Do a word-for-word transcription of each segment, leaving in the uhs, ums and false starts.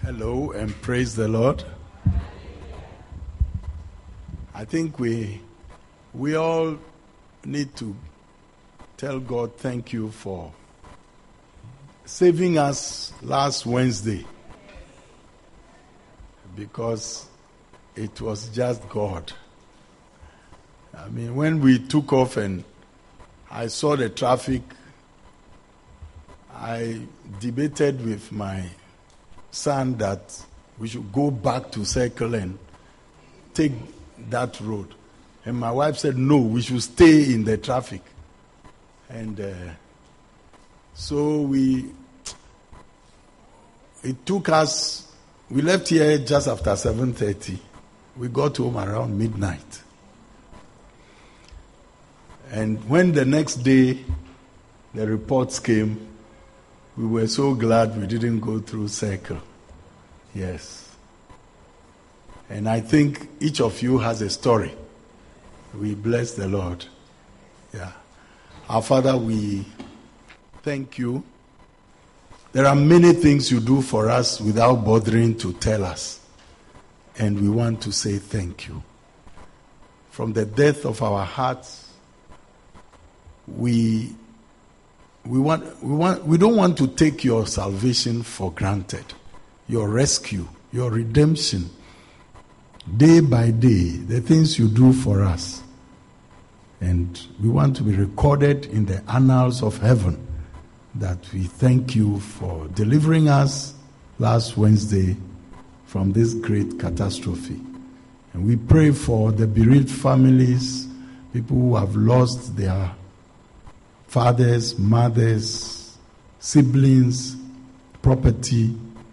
Hello and praise the Lord. I think we we all need to tell God thank you for saving us last Wednesday, because it was just God. I mean, when we took off and I saw the traffic, I debated with my son that we should go back to Circle and take that road. And my wife said, no, we should stay in the traffic. And uh, so we, it took us, we left here just after seven thirty. We got home around midnight. And when the next day the reports came, we were so glad we didn't go through Circle. Yes. And I think each of you has a story. We bless the Lord. Yeah. Our Father, we thank you. There are many things you do for us without bothering to tell us. And we want to say thank you. From the depth of our hearts, we We want, we want, we don't want to take your salvation for granted, your rescue, your redemption, day by day, the things you do for us. And we want to be recorded in the annals of heaven that we thank you for delivering us last Wednesday from this great catastrophe. And we pray for the bereaved families, people who have lost their fathers, mothers, siblings, property,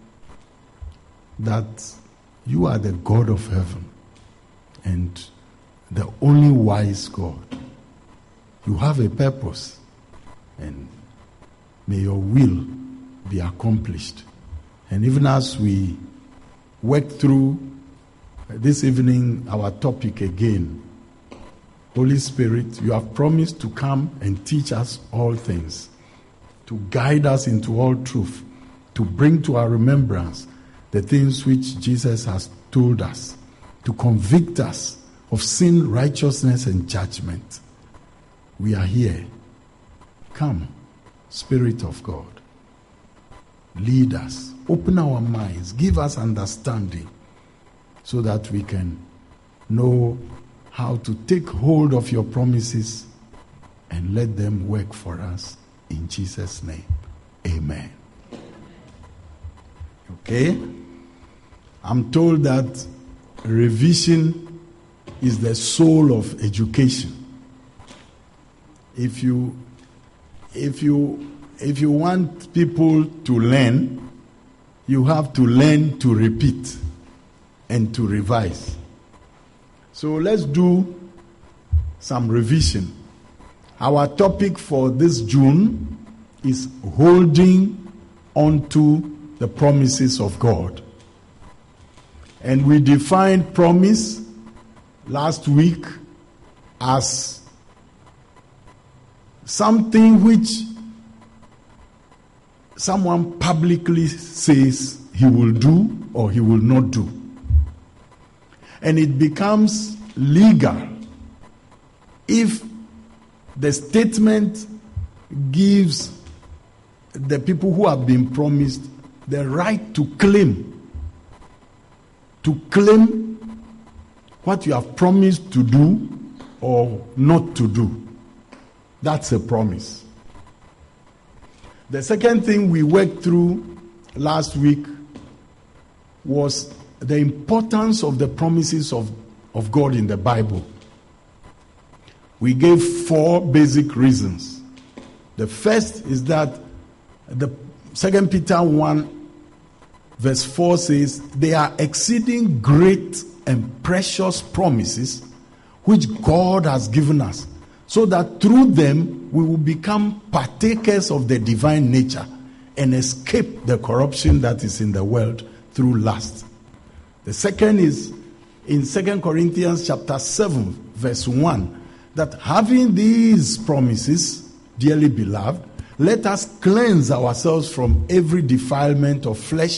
that you are the God of heaven and the only wise God. You have a purpose, and may your will be accomplished. And even as we work through this evening our topic again, Holy Spirit, you have promised to come and teach us all things, to guide us into all truth, to bring to our remembrance the things which Jesus has told us, to convict us of sin, righteousness, and judgment. We are here. Come, Spirit of God. Lead us. Open our minds. Give us understanding so that we can know how to take hold of your promises and let them work for us. In Jesus' name, amen. Okay? I'm told that revision is the soul of education. If you, if you, if you want people to learn, you have to learn to repeat and to revise. So let's do some revision. Our topic for this June is holding on to the promises of God. And we defined promise last week as something which someone publicly says he will do or he will not do. And it becomes legal if the statement gives the people who have been promised the right to claim, to claim what you have promised to do or not to do. That's a promise. The second thing we worked through last week was the importance of the promises of, of God in the Bible. We gave four basic reasons. The first is that the Second Peter one verse four says, they are exceeding great and precious promises which God has given us, so that through them we will become partakers of the divine nature and escape the corruption that is in the world through lust. The second is in Second Corinthians chapter seven, verse one, that having these promises, dearly beloved, let us cleanse ourselves from every defilement of flesh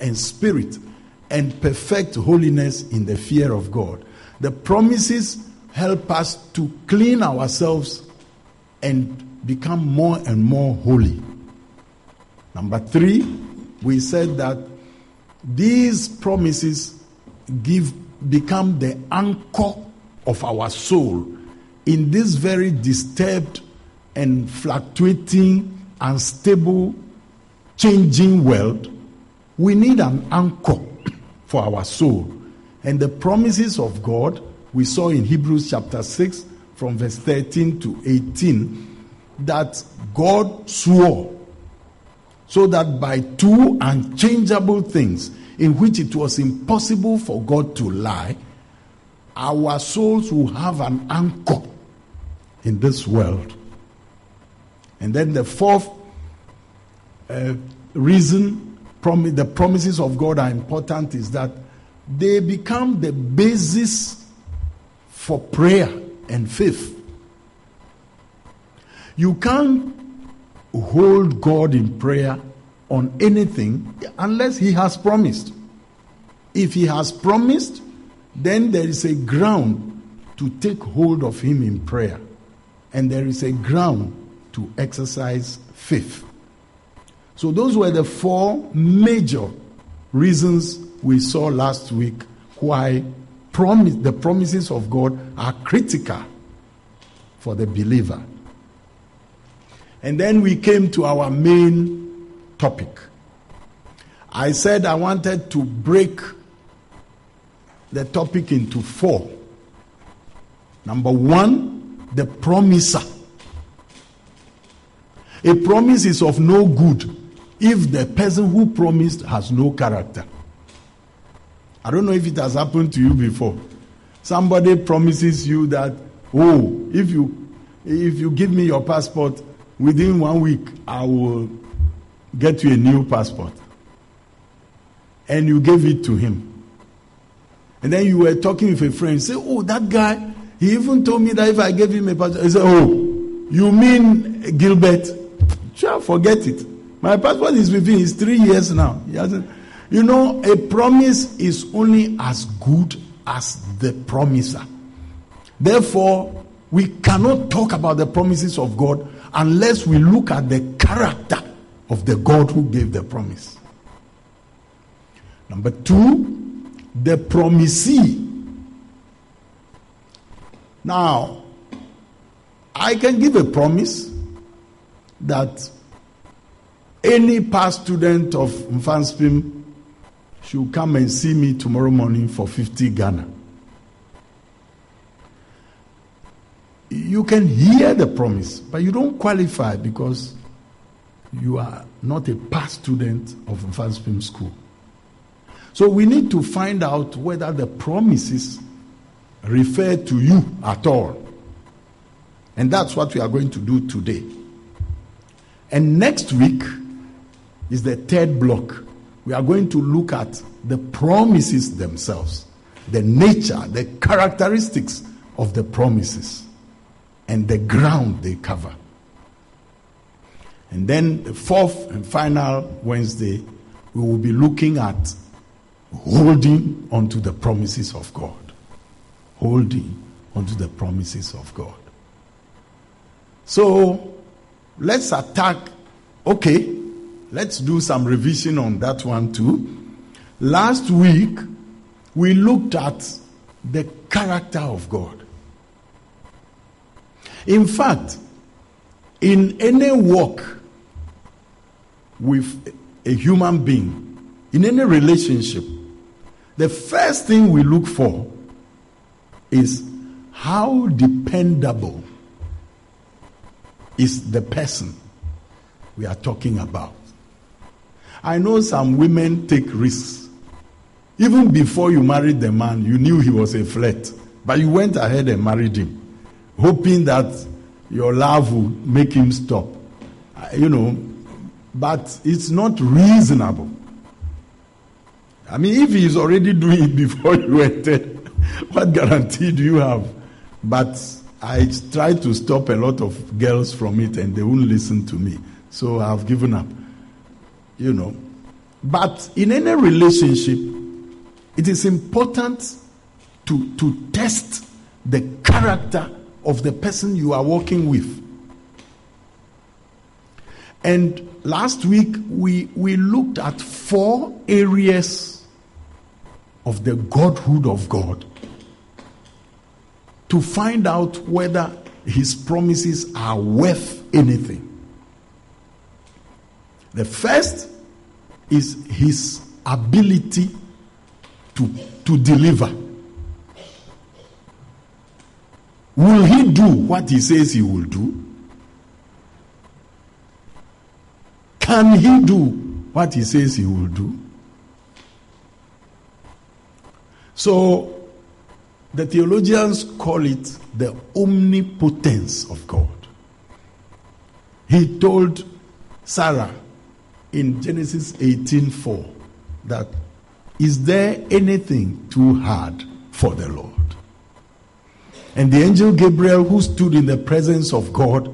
and spirit, and perfect holiness in the fear of God. The promises help us to clean ourselves and become more and more holy. Number three, we said that these promises give become the anchor of our soul in this very disturbed and fluctuating, unstable, changing world. We need an anchor for our soul. And the promises of God, we saw in Hebrews chapter six, from verse thirteen to eighteen, that God swore, so that by two unchangeable things in which it was impossible for God to lie, our souls will have an anchor in this world. And then the fourth uh, reason prom- the promises of God are important is that they become the basis for prayer and faith. You can't hold God in prayer on anything unless He has promised. If He has promised, then there is a ground to take hold of Him in prayer, and there is a ground to exercise faith. So those were the four major reasons we saw last week why promise, the promises of God are critical for the believer. And then we came to our main topic. I said I wanted to break the topic into four. Number one, the promiser. A promise is of no good if the person who promised has no character. I don't know if it has happened to you before. Somebody promises you that, oh, if you if you give me your passport, within one week I will get you a new passport. And you gave it to him. And then you were talking with a friend, say, oh, that guy, he even told me that if I gave him a passport, he said, oh, you mean Gilbert? Sure, forget it. My passport is with him, it's three years now. He hasn't. You know, a promise is only as good as the promiser. Therefore, we cannot talk about the promises of God unless we look at the character of the God who gave the promise. Number two, the promisee. Now, I can give a promise that any past student of Mfanspim should come and see me tomorrow morning for fifty Ghana. You can hear the promise, but you don't qualify because you are not a past student of Mfanspim school. So we need to find out whether the promises refer to you at all. And that's what we are going to do today. And next week is the third block. We are going to look at the promises themselves, the nature, the characteristics of the promises, and the ground they cover. And then the fourth and final Wednesday, we will be looking at holding onto the promises of God. Holding onto the promises of God. So, let's attack. Okay, let's do some revision on that one too. Last week, we looked at the character of God. In fact, in any walk with a human being, in any relationship, the first thing we look for is how dependable is the person we are talking about. I know some women take risks. Even before you married the man, you knew he was a flirt, but you went ahead and married him, hoping that your love would make him stop. You know, but it's not reasonable. I mean, if he is already doing it before you entered, what guarantee do you have? But I tried to stop a lot of girls from it and they wouldn't listen to me. So I've given up. You know, But in any relationship, it is important to, to test the character of the person you are working with. And last week, we, we looked at four areas of the Godhood of God to find out whether his promises are worth anything. The first is his ability to, to deliver. Will he do what he says he will do? Can he do what he says he will do? So, the theologians call it the omnipotence of God. He told Sarah in Genesis eighteen four that, is there anything too hard for the Lord? And the angel Gabriel, who stood in the presence of God,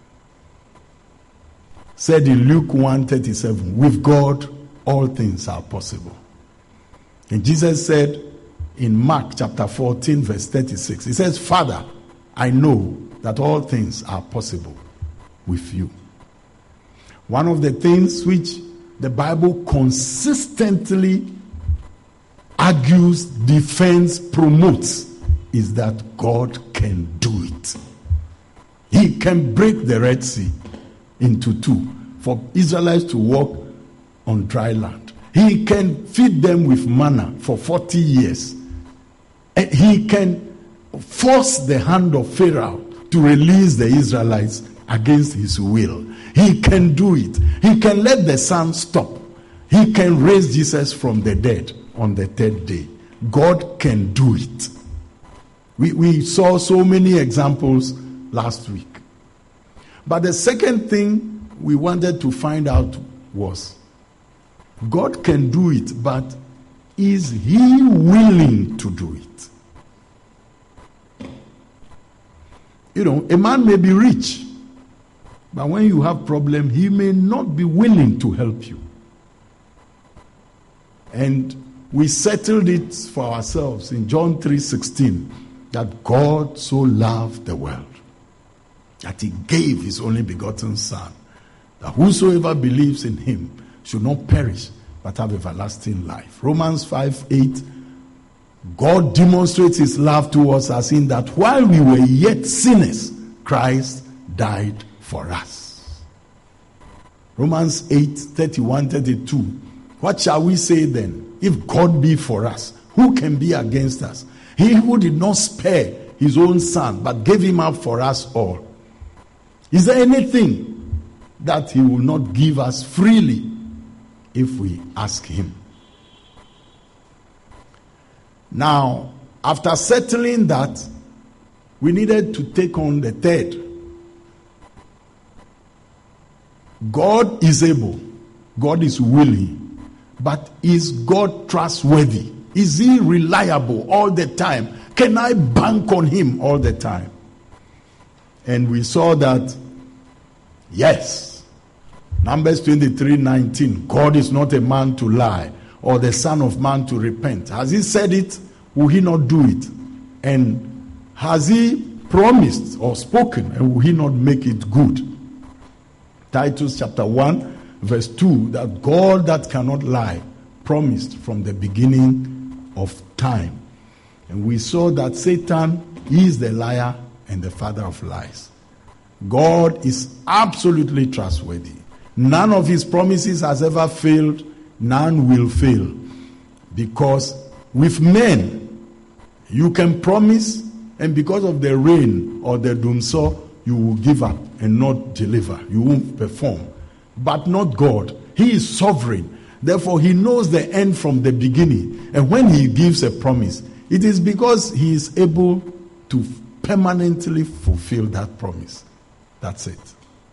said in Luke one thirty-seven, with God all things are possible. And Jesus said in Mark chapter fourteen verse thirty-six, he says, Father, I know that all things are possible with you. One of the things which the Bible consistently argues, defends, promotes is that God can do it. He can break the Red Sea into two for Israelites to walk on dry land. He can feed them with manna for forty years. And he can force the hand of Pharaoh to release the Israelites against his will. He can do it. He can let the sun stop. He can raise Jesus from the dead on the third day. God can do it. We, we saw so many examples last week. But the second thing we wanted to find out was, God can do it, but is he willing to do it? You know, a man may be rich, but when you have problem, he may not be willing to help you. And we settled it for ourselves in John three sixteen, that God so loved the world that he gave his only begotten Son, that whosoever believes in him should not perish but have everlasting life. Romans five eight, God demonstrates his love towards us in that while we were yet sinners, Christ died for us. Romans eight thirty-one thirty-two, what shall we say then? If God be for us, who can be against us? He who did not spare his own Son, but gave him up for us all. Is there anything that he will not give us freely if we ask him? Now, after settling that, we needed to take on the third. God is able. God is willing. But is God trustworthy? Is he reliable all the time? Can I bank on him all the time? And we saw that, yes. Numbers twenty-three nineteen, God is not a man to lie, or the son of man to repent. Has he said it? Will he not do it? And has he promised or spoken, and will he not make it good? Titus chapter one verse two, that God that cannot lie promised from the beginning of time. And we saw that Satan is the liar and the father of lies. God is absolutely trustworthy. None of his promises has ever failed. None will fail. Because with men, you can promise, and because of the rain or the doomsaw, you will give up and not deliver. You won't perform. But not God. He is sovereign. Therefore, he knows the end from the beginning. And when he gives a promise, it is because he is able to permanently fulfill that promise. That's it.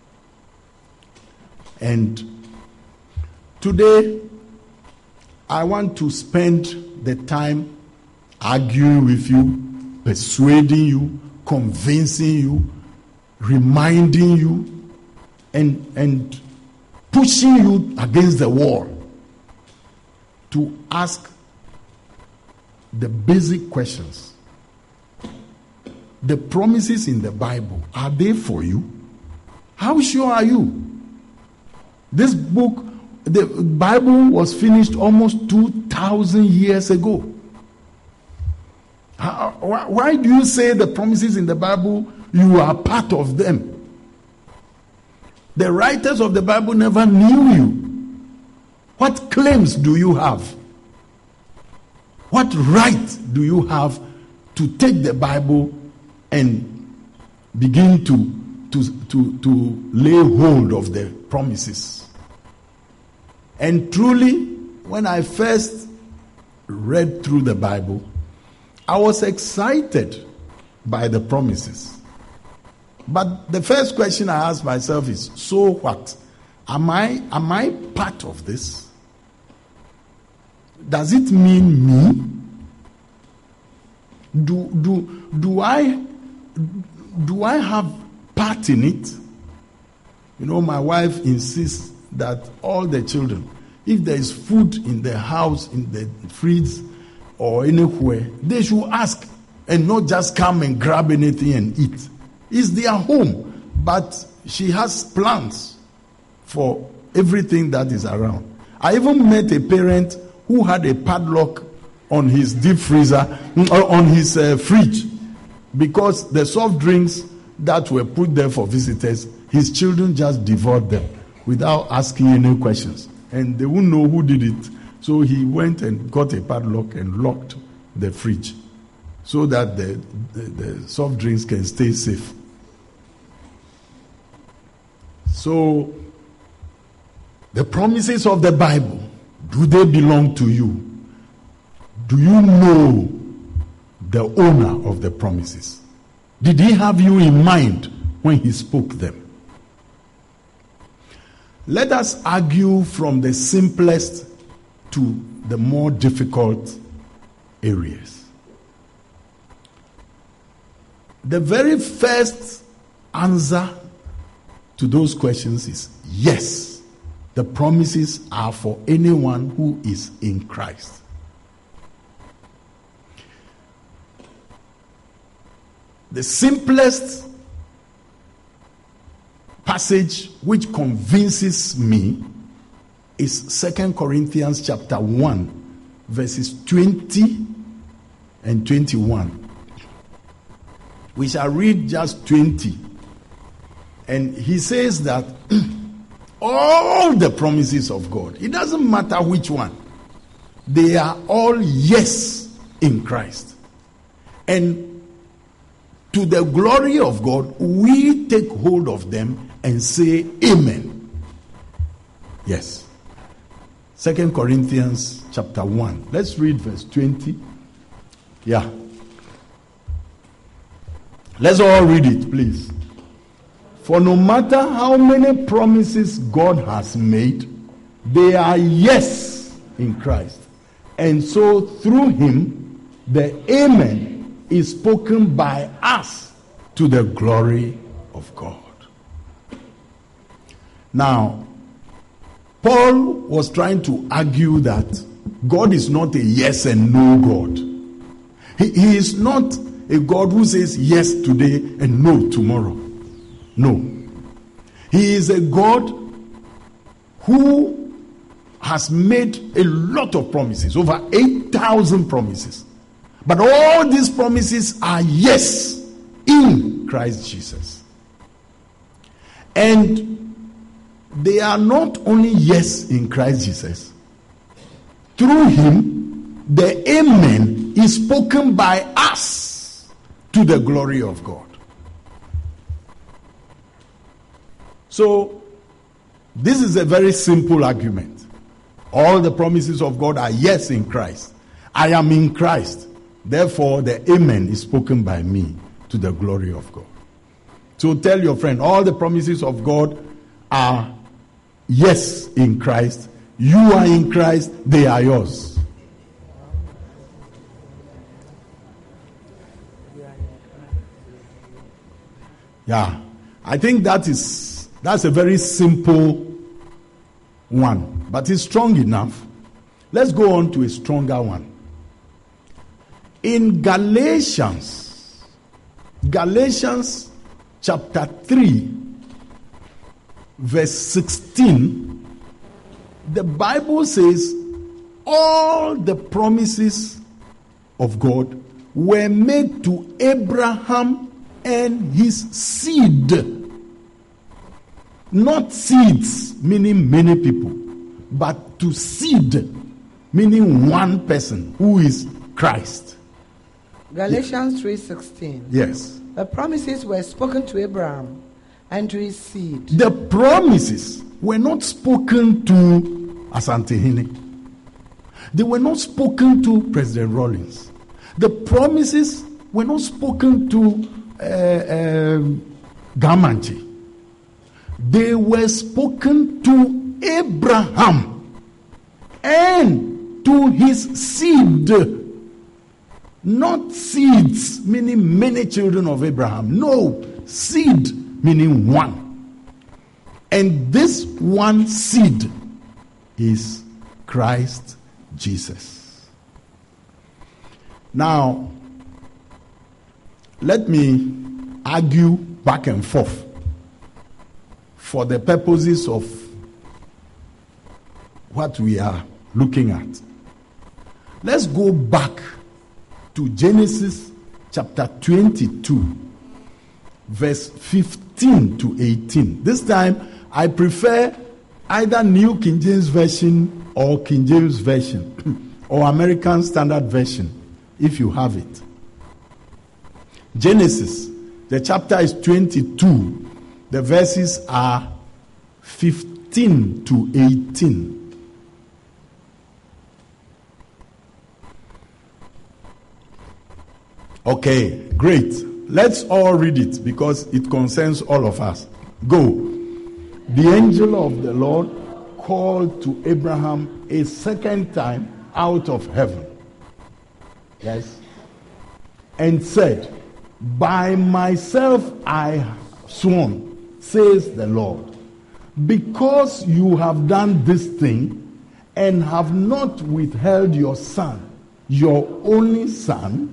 And today, I want to spend the time arguing with you, persuading you, convincing you, reminding you, and, and pushing you against the wall to ask the basic questions. The promises in the Bible, are they for you? How sure are you? This book, the Bible was finished almost two thousand years ago. How, why do you say the promises in the Bible, you are part of them? The writers of the Bible never knew you. What claims do you have? What right do you have to take the Bible and begin to, to, to, to lay hold of the promises? And truly, when I first read through the Bible, I was excited by the promises. But the first question I asked myself is, so what? Am I, am I part of this? Does it mean me? Do, do, do I, do I have part in it? You know, my wife insists that all the children, if there is food in the house, in the fridge, or anywhere, they should ask and not just come and grab anything and eat. It's their home, but she has plans for everything that is around. I even met a parent who had a padlock on his deep freezer, or on his uh, fridge, because the soft drinks that were put there for visitors, his children just devoured them without asking any questions. And they wouldn't know who did it. So he went and got a padlock and locked the fridge so that the, the, the soft drinks can stay safe. So, the promises of the Bible, do they belong to you? Do you know the owner of the promises? Did he have you in mind when he spoke them? Let us argue from the simplest to the more difficult areas. The very first answer to those questions is yes. The promises are for anyone who is in Christ. The simplest passage which convinces me is Second Corinthians chapter one, verses twenty and twenty-one. We shall read just twenty. And he says that all the promises of God, it doesn't matter which one, they are all yes in Christ. And to the glory of God, we take hold of them and say amen. Yes. Second Corinthians chapter one. Let's read verse twenty. Yeah. Let's all read it, please. For no matter how many promises God has made, they are yes in Christ. And so through him, the amen is spoken by us to the glory of God. Now, Paul was trying to argue that God is not a yes and no God. He, he is not a God who says yes today and no tomorrow. No. He is a God who has made a lot of promises, over eight thousand promises. But all these promises are yes in Christ Jesus. And they are not only yes in Christ Jesus. Through him, the amen is spoken by us to the glory of God. So, this is a very simple argument. All the promises of God are yes in Christ. I am in Christ. Therefore, the amen is spoken by me to the glory of God. So tell your friend, all the promises of God are yes in Christ. You are in Christ, they are yours. Yeah, I think that is that's a very simple one, but it's strong enough Let's go on to a stronger one. In Galatians, Galatians chapter three, verse sixteen, the Bible says all the promises of God were made to Abraham and his seed. Not seeds, meaning many people, but to seed, meaning one person, who is Christ. Galatians three sixteen. Yes. The promises were spoken to Abraham and to his seed. The promises were not spoken to Asante-Hene. They were not spoken to President Rawlings. The promises were not spoken to uh, uh, Gamanchi. They were spoken to Abraham and to his seed. Not seeds, meaning many children of Abraham. No, seed, meaning one. And this one seed is Christ Jesus. Now, let me argue back and forth for the purposes of what we are looking at. Let's go back to Genesis chapter twenty-two, verse fifteen to eighteen. This time, I prefer either New King James Version or King James Version or American Standard Version, if you have it. Genesis, the chapter is twenty-two. The verses are fifteen to eighteen. Okay, great. Let's all read it because it concerns all of us. Go. The angel of the Lord called to Abraham a second time out of heaven. Yes. And said, by myself I have sworn, says the Lord, because you have done this thing and have not withheld your son, your only son,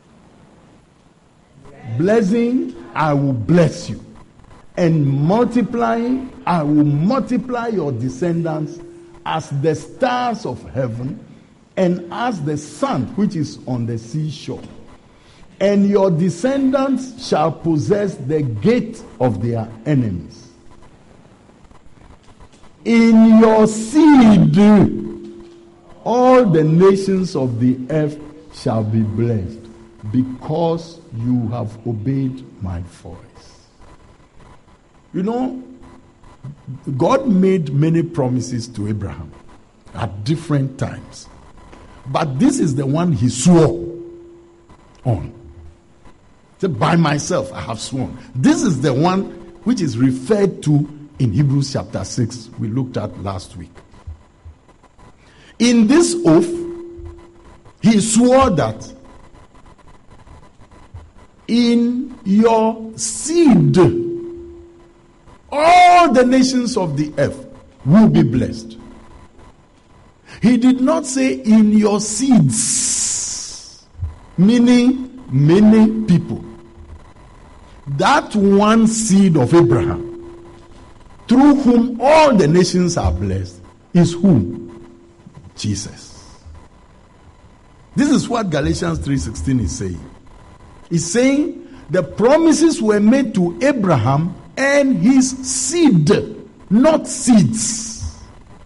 blessing, I will bless you. And multiplying, I will multiply your descendants as the stars of heaven and as the sand which is on the seashore. And your descendants shall possess the gate of their enemies. In your seed, all the nations of the earth shall be blessed, because you have obeyed my voice. You know, God made many promises to Abraham at different times. But this is the one he swore on. He said, by myself I have sworn. This is the one which is referred to in Hebrews chapter six, we looked at last week. In this oath, he swore that in your seed, all the nations of the earth will be blessed. He did not say in your seeds, meaning many people. That one seed of Abraham, through whom all the nations are blessed, is whom? Jesus. This is what Galatians three sixteen is saying. It's saying the promises were made to Abraham and his seed, not seeds.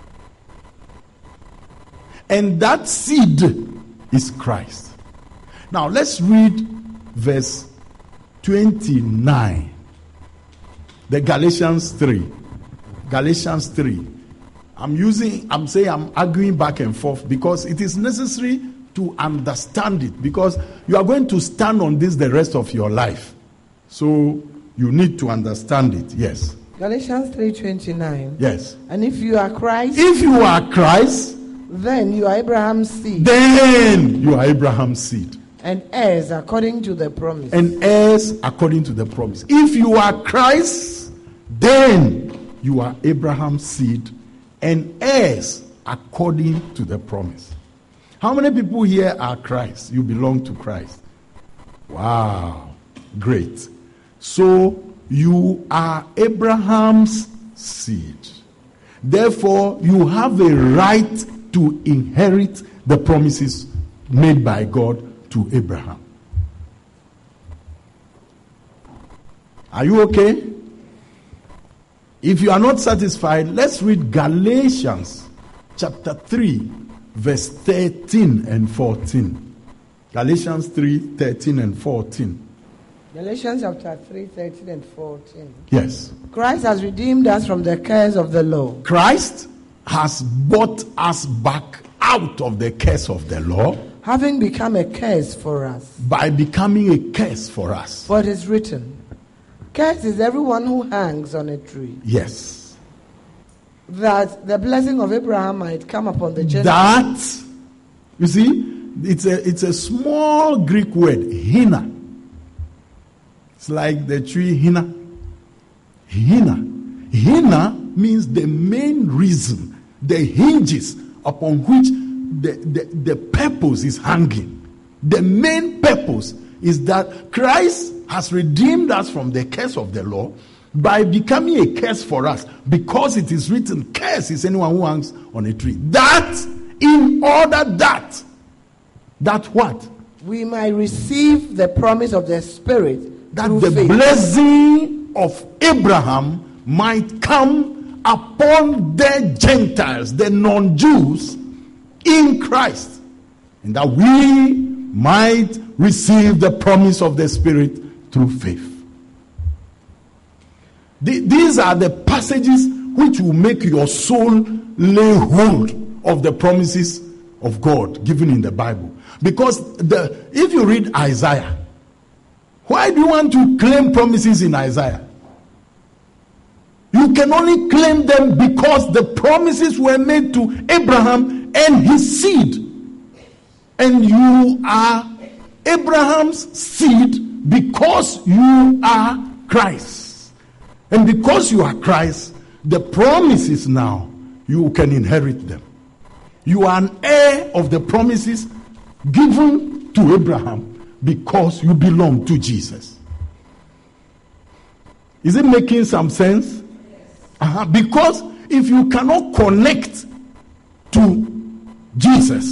And that seed is Christ. Now let's read verse twenty-nine. The Galatians three. Galatians three. I'm using, I'm saying I'm arguing back and forth because it is necessary to understand it, because you are going to stand on this the rest of your life. So you need to understand it. Yes. Galatians three twenty-nine. Yes. And if you are Christ, if you are Christ, then you are Abraham's seed. Then you are Abraham's seed. And heirs according to the promise. And heirs according to the promise. If you are Christ, then you are Abraham's seed and heirs according to the promise. How many people here are Christ? You belong to Christ. Wow, great. So you are Abraham's seed. Therefore, you have a right to inherit the promises made by God to Abraham. Are you okay? If you are not satisfied, let's read Galatians chapter three, verse thirteen and fourteen. Galatians three, thirteen and fourteen. Galatians chapter three, thirteen and fourteen. Yes. Christ has redeemed us from the curse of the law. Christ has brought us back out of the curse of the law, having become a curse for us. By becoming a curse for us. For it is written, cursed is everyone who hangs on a tree. Yes. That the blessing of Abraham might come upon the Gentiles. That, you see, it's a, it's a small Greek word, hina. It's like the tree hina. Hina. Hina means the main reason, the hinges upon which the, the, the purpose is hanging. The main purpose is that Christ has redeemed us from the curse of the law by becoming a curse for us, because it is written, curse is anyone who hangs on a tree. That, in order that, that what? We might receive the promise of the Spirit. That the faith. Blessing of Abraham might come upon the Gentiles, the non-Jews, in Christ. And that we might receive the promise of the Spirit through faith. The, these are the passages which will make your soul lay hold of the promises of God given in the Bible. Because the, if you read Isaiah, why do you want to claim promises in Isaiah? You can only claim them because the promises were made to Abraham and his seed. And you are Abraham's seed because you are Christ. And because you are Christ, the promises now, you can inherit them. You are an heir of the promises given to Abraham because you belong to Jesus. Is it making some sense? Uh-huh. Because if you cannot connect to Jesus,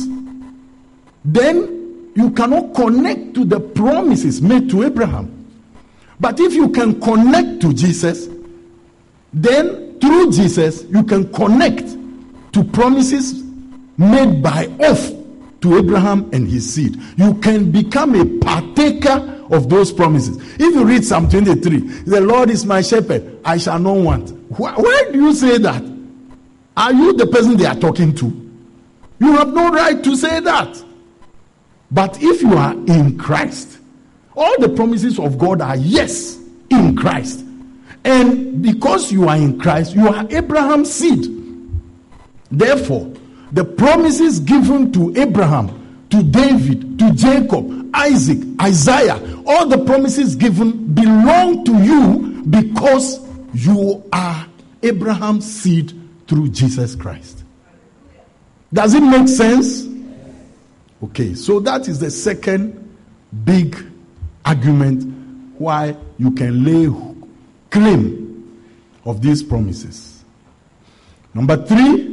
then you cannot connect to the promises made to Abraham. But if you can connect to Jesus, then through Jesus you can connect to promises made by oath to Abraham and his seed. You can become a partaker of those promises. If you read Psalm twenty-three, the Lord is my shepherd, I shall not want. Why, why do you say that? Are you the person they are talking to? You have no right to say that. But if you are in Christ, all the promises of God are yes in Christ. And because you are in Christ, you are Abraham's seed. Therefore, the promises given to Abraham, to David, to Jacob, Isaac, Isaiah, all the promises given belong to you because you are Abraham's seed through Jesus Christ. Does it make sense? Okay, so that is the second big argument why you can lay claim of these promises. Number three,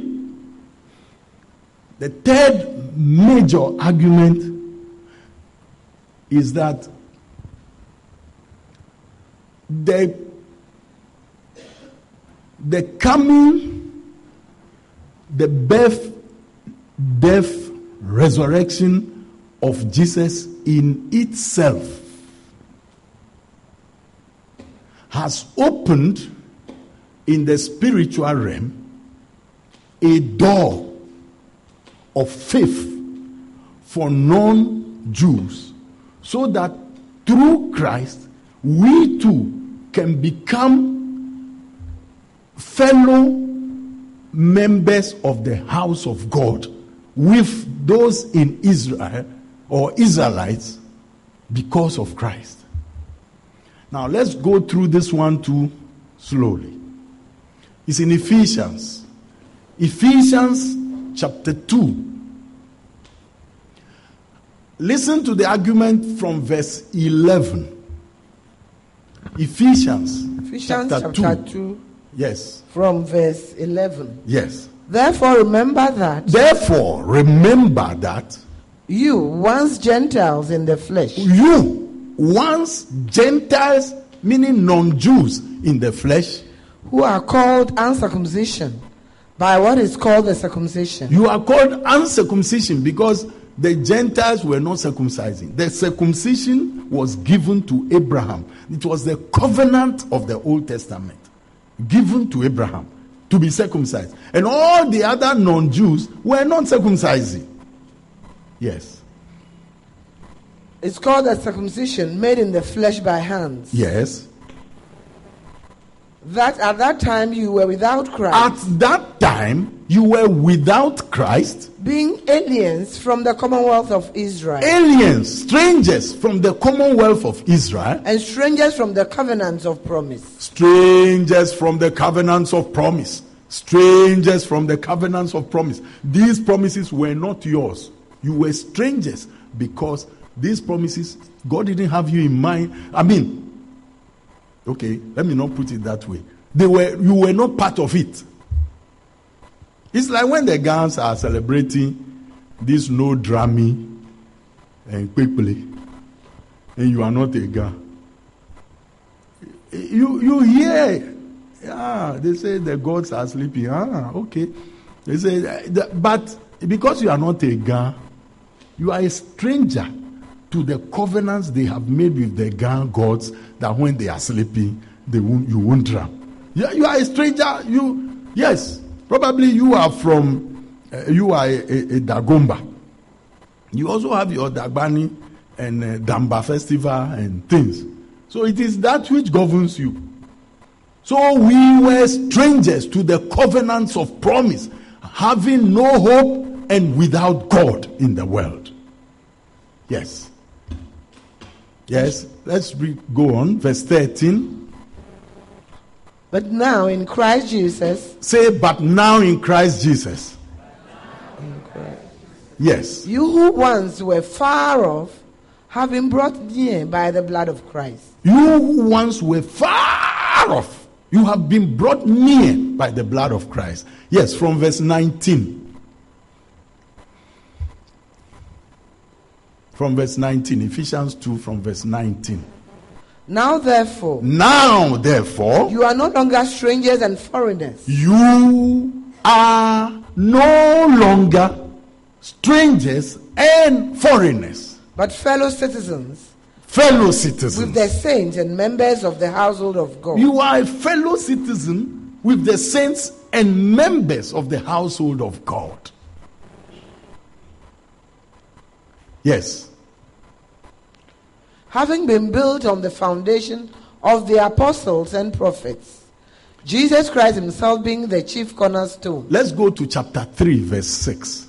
the third major argument is that the, the coming, the birth, death, resurrection of Jesus in itself has opened in the spiritual realm a door of faith for non-Jews, so that through Christ we too can become fellow members of the house of God with those in Israel or Israelites because of Christ. Now let's go through this one too slowly. It's in Ephesians. Ephesians chapter two. Listen to the argument from verse eleven. Ephesians, Ephesians chapter, chapter two. two. Yes. From verse eleven. Yes. Therefore remember that. Therefore remember that. You, once Gentiles in the flesh. You, once Gentiles, meaning non-Jews in the flesh. Who are called uncircumcision by what is called the circumcision. You are called uncircumcision because the Gentiles were not circumcising. The circumcision was given to Abraham. It was the covenant of the Old Testament given to Abraham to be circumcised. And all the other non-Jews were not circumcising. Yes. It's called a circumcision made in the flesh by hands. Yes. That at that time you were without Christ. At that time you were without Christ. Being aliens from the commonwealth of Israel. Aliens, strangers from the commonwealth of Israel. And strangers from the covenants of promise. Strangers from the covenants of promise. Strangers from the covenants of promise. These promises were not yours. You were strangers because these promises, God didn't have you in mind. I mean, okay, let me not put it that way. They were, you were not part of it. It's like when the Gans are celebrating this no Drammy and quickly, and you are not a Gan. You you hear, ah, they say the gods are sleeping. Ah, okay. They say, but because you are not a Gan, you are a stranger to the covenants they have made with the Gan gods that when they are sleeping, they won't, you won't drown. You, you are a stranger. You yes, probably you are from uh, you are a, a, a Dagomba. You also have your Dagbani and uh, Damba festival and things. So it is that which governs you. So we were strangers to the covenants of promise, having no hope and without God in the world. Yes. Yes. Let's re- go on. Verse thirteen. But now in Christ Jesus. Say, but now in Christ Jesus. In Christ. Yes. You who once were far off, have been brought near by the blood of Christ. You who once were far off, you have been brought near by the blood of Christ. Yes, from verse nineteen. From verse nineteen, Ephesians two from verse nineteen. Now therefore, now therefore, you are no longer strangers and foreigners. You are no longer strangers and foreigners, but fellow citizens, fellow citizens with the saints and members of the household of God. You are a fellow citizen with the saints and members of the household of God. Yes. Having been built on the foundation of the apostles and prophets, Jesus Christ himself being the chief cornerstone. Let's go to chapter three, verse six.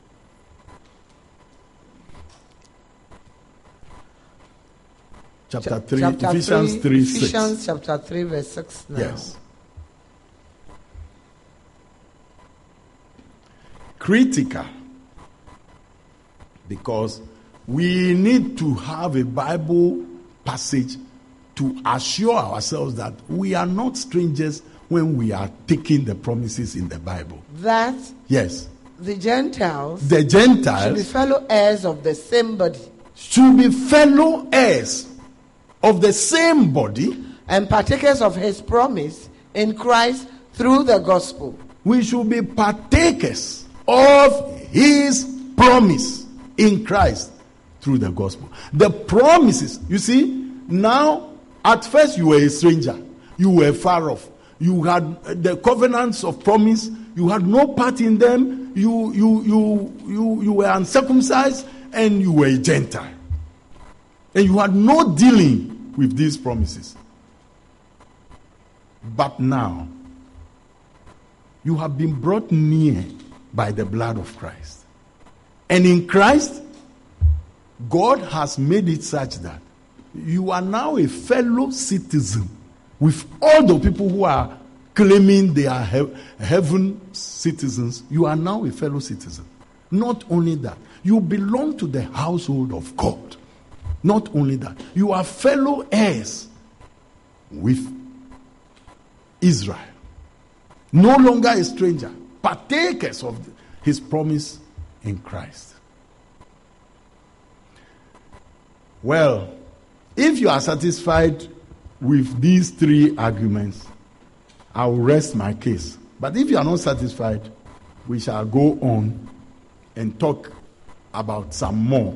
Chapter three, chapter Ephesians three, three, Ephesians six. chapter three, verse six. Now. Yes. Critical. Because we need to have a Bible passage to assure ourselves that we are not strangers when we are taking the promises in the Bible. That yes, the Gentiles, the Gentiles should be fellow heirs of the same body, should be fellow heirs of the same body, and partakers of his promise in Christ through the gospel. We should be partakers of his promise in Christ through the gospel. The promises, you see, now at first you were a stranger, you were far off, you had the covenants of promise, you had no part in them, you you you you you were uncircumcised, and you were a Gentile, and you had no dealing with these promises. But now you have been brought near by the blood of Christ, and in Christ God has made it such that you are now a fellow citizen with all the people who are claiming they are he- heaven citizens, you are now a fellow citizen. Not only that, you belong to the household of God. Not only that, you are fellow heirs with Israel. No longer a stranger, partakers of his promise in Christ. Well, if you are satisfied with these three arguments, I will rest my case. But if you are not satisfied, we shall go on and talk about some more.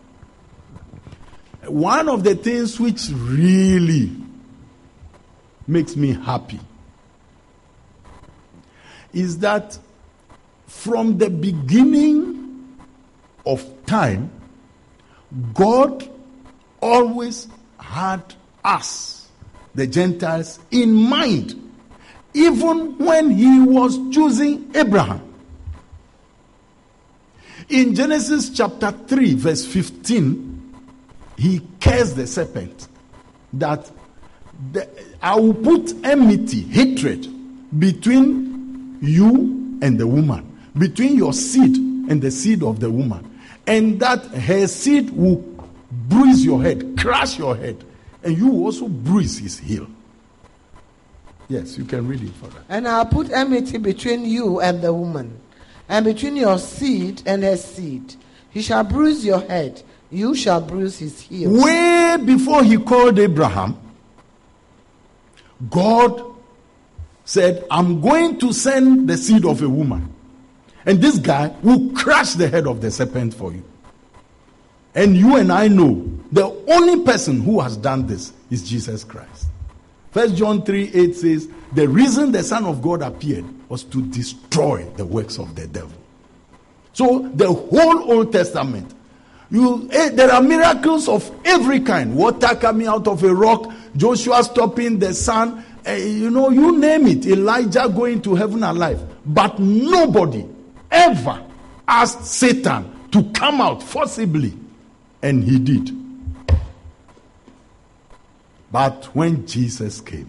One of the things which really makes me happy is that from the beginning of time, God always had us, the Gentiles, in mind, even when he was choosing Abraham. In Genesis chapter three, verse fifteen, he cursed the serpent that the, I will put enmity, hatred between you and the woman, between your seed and the seed of the woman, and that her seed will bruise your head, crush your head, and you will also bruise his heel. Yes, you can read it for that. And I'll put enmity between you and the woman, and between your seed and her seed. He shall bruise your head, you shall bruise his heel. Way before he called Abraham, God said, I'm going to send the seed of a woman, and this guy will crush the head of the serpent for you. And you and I know the only person who has done this is Jesus Christ. First John three eight says, the reason the Son of God appeared was to destroy the works of the devil. So the whole Old Testament, you, eh, there are miracles of every kind. Water coming out of a rock, Joshua stopping the sun, eh, you know, you name it. Elijah going to heaven alive. But nobody ever asked Satan to come out forcibly. And he did. But when Jesus came,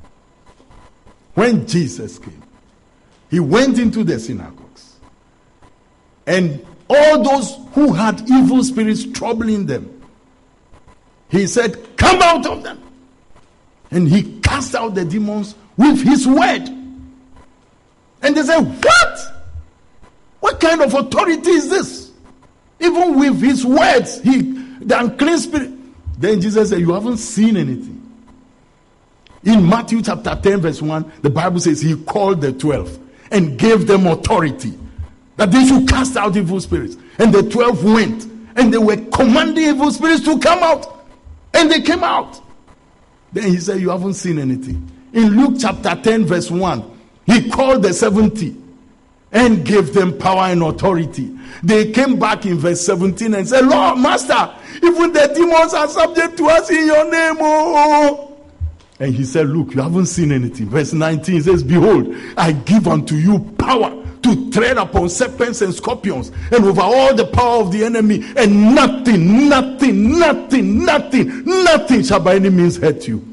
when Jesus came, he went into the synagogues. And all those who had evil spirits troubling them, he said, come out of them. And he cast out the demons with his word. And they said, what? What kind of authority is this? Even with his words, he, the unclean spirit. Then Jesus said, you haven't seen anything. In Matthew chapter ten, verse one, the Bible says he called the twelve and gave them authority that they should cast out evil spirits. And the twelve went and they were commanding evil spirits to come out. And they came out. Then he said, you haven't seen anything. In Luke chapter ten, verse one, he called the seventy and gave them power and authority. They came back in verse seventeen and said, Lord, Master, even the demons are subject to us in your name. Oh. And he said, look, you haven't seen anything. Verse nineteen says, behold, I give unto you power to tread upon serpents and scorpions and over all the power of the enemy, and nothing, nothing, nothing, nothing, nothing shall by any means hurt you.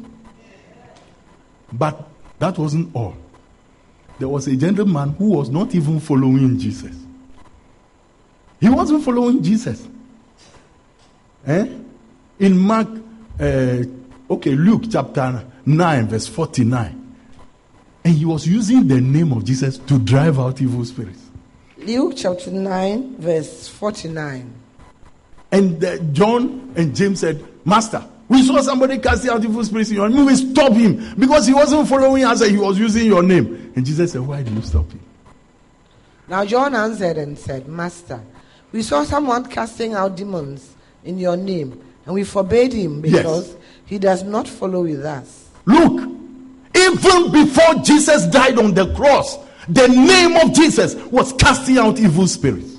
But that wasn't all. There was a gentleman who was not even following Jesus. He wasn't following Jesus. Eh? In Mark, uh, okay, Luke chapter nine, verse forty-nine. And he was using the name of Jesus to drive out evil spirits. Luke chapter nine, verse forty-nine. And uh, John and James said, Master, we saw somebody casting out evil spirits in your name. We stop him because he wasn't following us and he was using your name. And Jesus said, why did you stop him? Now John answered and said, Master, we saw someone casting out demons in your name, and we forbade him because yes. he does not follow with us. Look, even before Jesus died on the cross, the name of Jesus was casting out evil spirits.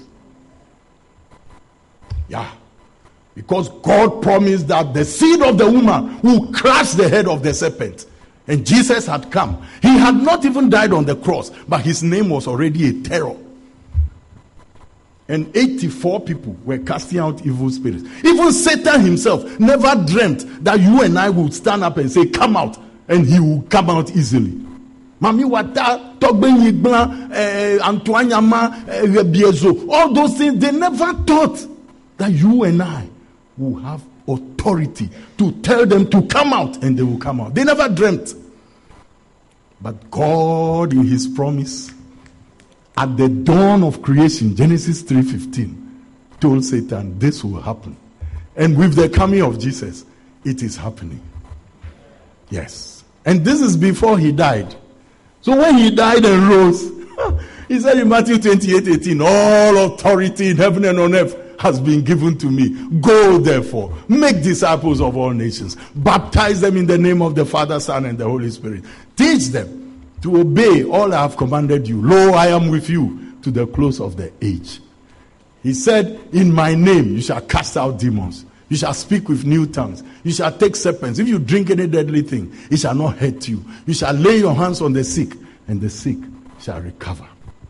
Yeah. Because God promised that the seed of the woman will crush the head of the serpent. And Jesus had come. He had not even died on the cross, but his name was already a terror. And eighty-four people were casting out evil spirits. Even Satan himself never dreamt that you and I would stand up and say, come out. And he will come out easily. Mami Wata, Togbe Yigban, Antoine Yama, Rebiezo. All those things, they never thought that you and I will have authority to tell them to come out, and they will come out. They never dreamt. But God, in his promise, at the dawn of creation, Genesis three fifteen, told Satan, this will happen. And with the coming of Jesus, it is happening. Yes. And this is before he died. So when he died and rose, he said in Matthew twenty-eight eighteen, all authority in heaven and on earth has been given to me. Go therefore, make disciples of all nations. Baptize them in the name of the Father, Son, and the Holy Spirit. Teach them to obey all I have commanded you. Lo, I am with you to the close of the age. He said, in my name you shall cast out demons. You shall speak with new tongues. You shall take serpents. If you drink any deadly thing, it shall not hurt you. You shall lay your hands on the sick, and the sick shall recover.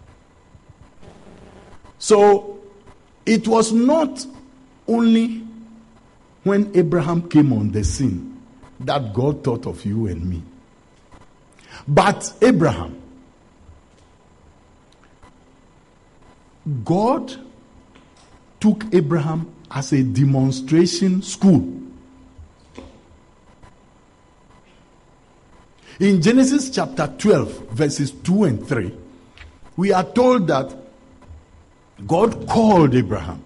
So, it was not only when Abraham came on the scene that God thought of you and me. But Abraham, God took Abraham as a demonstration school. In Genesis chapter twelve, verses two and three, we are told that God called Abraham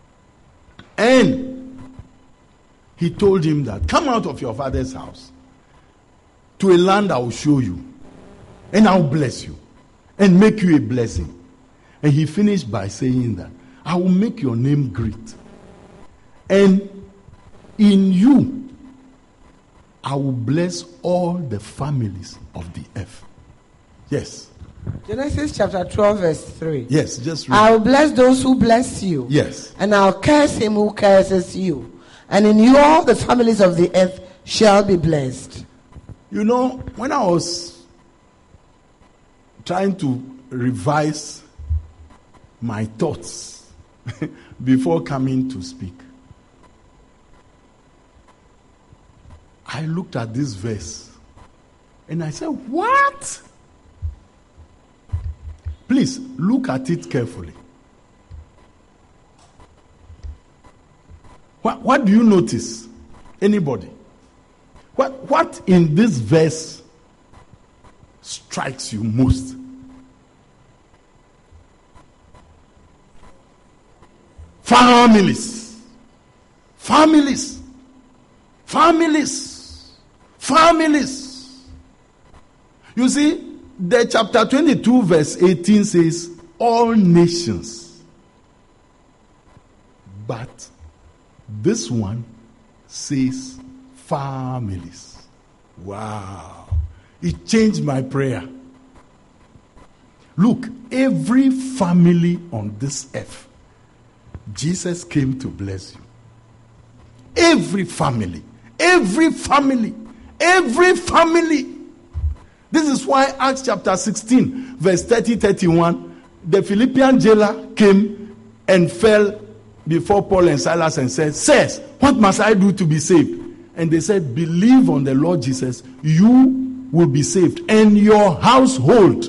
and he told him that, come out of your father's house to a land I will show you, and I will bless you and make you a blessing. And he finished by saying that, I will make your name great, and in you I will bless all the families of the earth. Yes. Genesis chapter twelve, verse three. Yes, just read. I will bless those who bless you. Yes. And I'll curse him who curses you. And in you all the families of the earth shall be blessed. You know, when I was trying to revise my thoughts before coming to speak, I looked at this verse and I said, what? Please look at it carefully. What, what do you notice? Anybody? What, what in this verse strikes you most? Families. Families. Families. Families. You see, the chapter twenty-two, verse eighteen says, all nations. But this one says, families. Wow. It changed my prayer. Look, every family on this earth, Jesus came to bless you. Every family. Every family. Every family. This is why Acts chapter sixteen, verse thirty to thirty-one, the Philippian jailer came and fell before Paul and Silas and said, sirs, what must I do to be saved? And they said, believe on the Lord Jesus, you will be saved, and your household.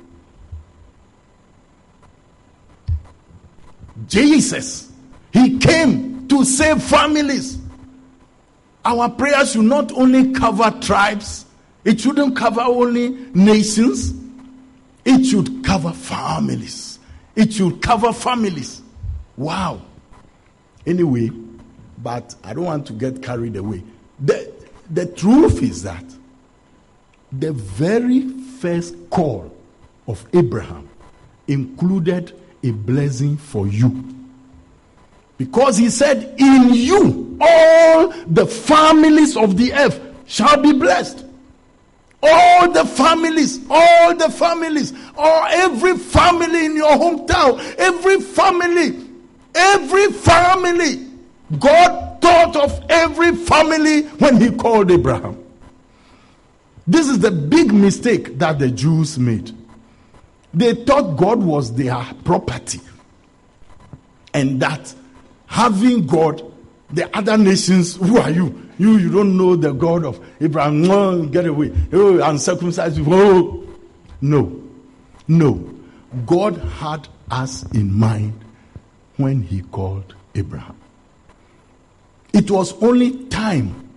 Jesus, he came to save families. Our prayers should not only cover tribes, it shouldn't cover only nations, it should cover families. It should cover families. Wow. Anyway, but I don't want to get carried away. The, the truth is that the very first call of Abraham included a blessing for you. Because he said, in you all the families of the earth shall be blessed. All the families, all the families, or every family in your hometown, every family, every family. God thought of every family when he called Abraham. This is the big mistake that the Jews made. They thought God was their property, and that having God, the other nations, who are you? You, you don't know the God of Abraham. No, get away. Oh, uncircumcised. Oh, No. No. God had us in mind when he called Abraham. It was only time.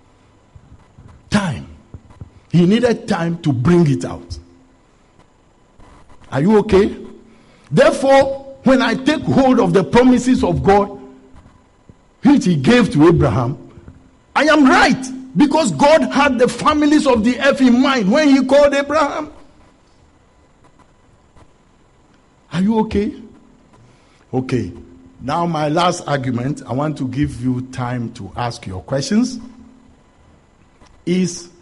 Time. He needed time to bring it out. Are you okay? Therefore, when I take hold of the promises of God, which he gave to Abraham, I am right. Because God had the families of the earth in mind when he called Abraham. Are you okay? Okay. Now my last argument, I want to give you time to ask your questions, is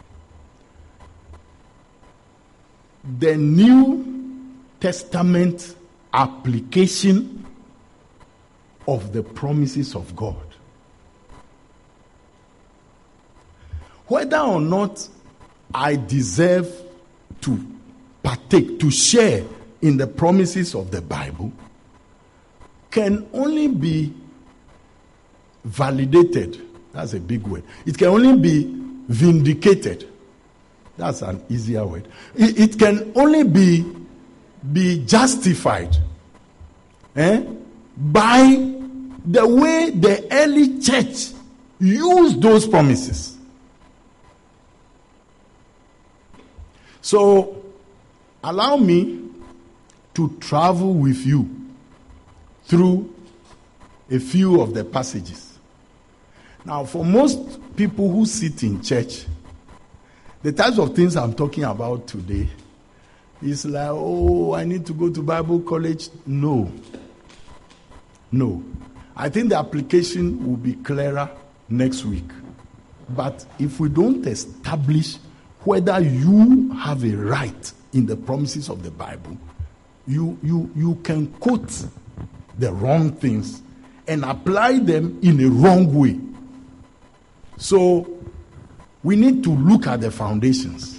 the New Testament application of the promises of God. Whether or not I deserve to partake, to share in the promises of the Bible, can only be validated. That's a big word. It can only be vindicated. That's an easier word. It, it can only be, be justified eh, by the way the early church used those promises. So, allow me to travel with you through a few of the passages. Now, for most people who sit in church, the types of things I'm talking about today is like, oh, I need to go to Bible college. No. No. I think the application will be clearer next week. But if we don't establish whether you have a right in the promises of the Bible, you, you, you can quote the wrong things and apply them in a wrong way. So we need to look at the foundations.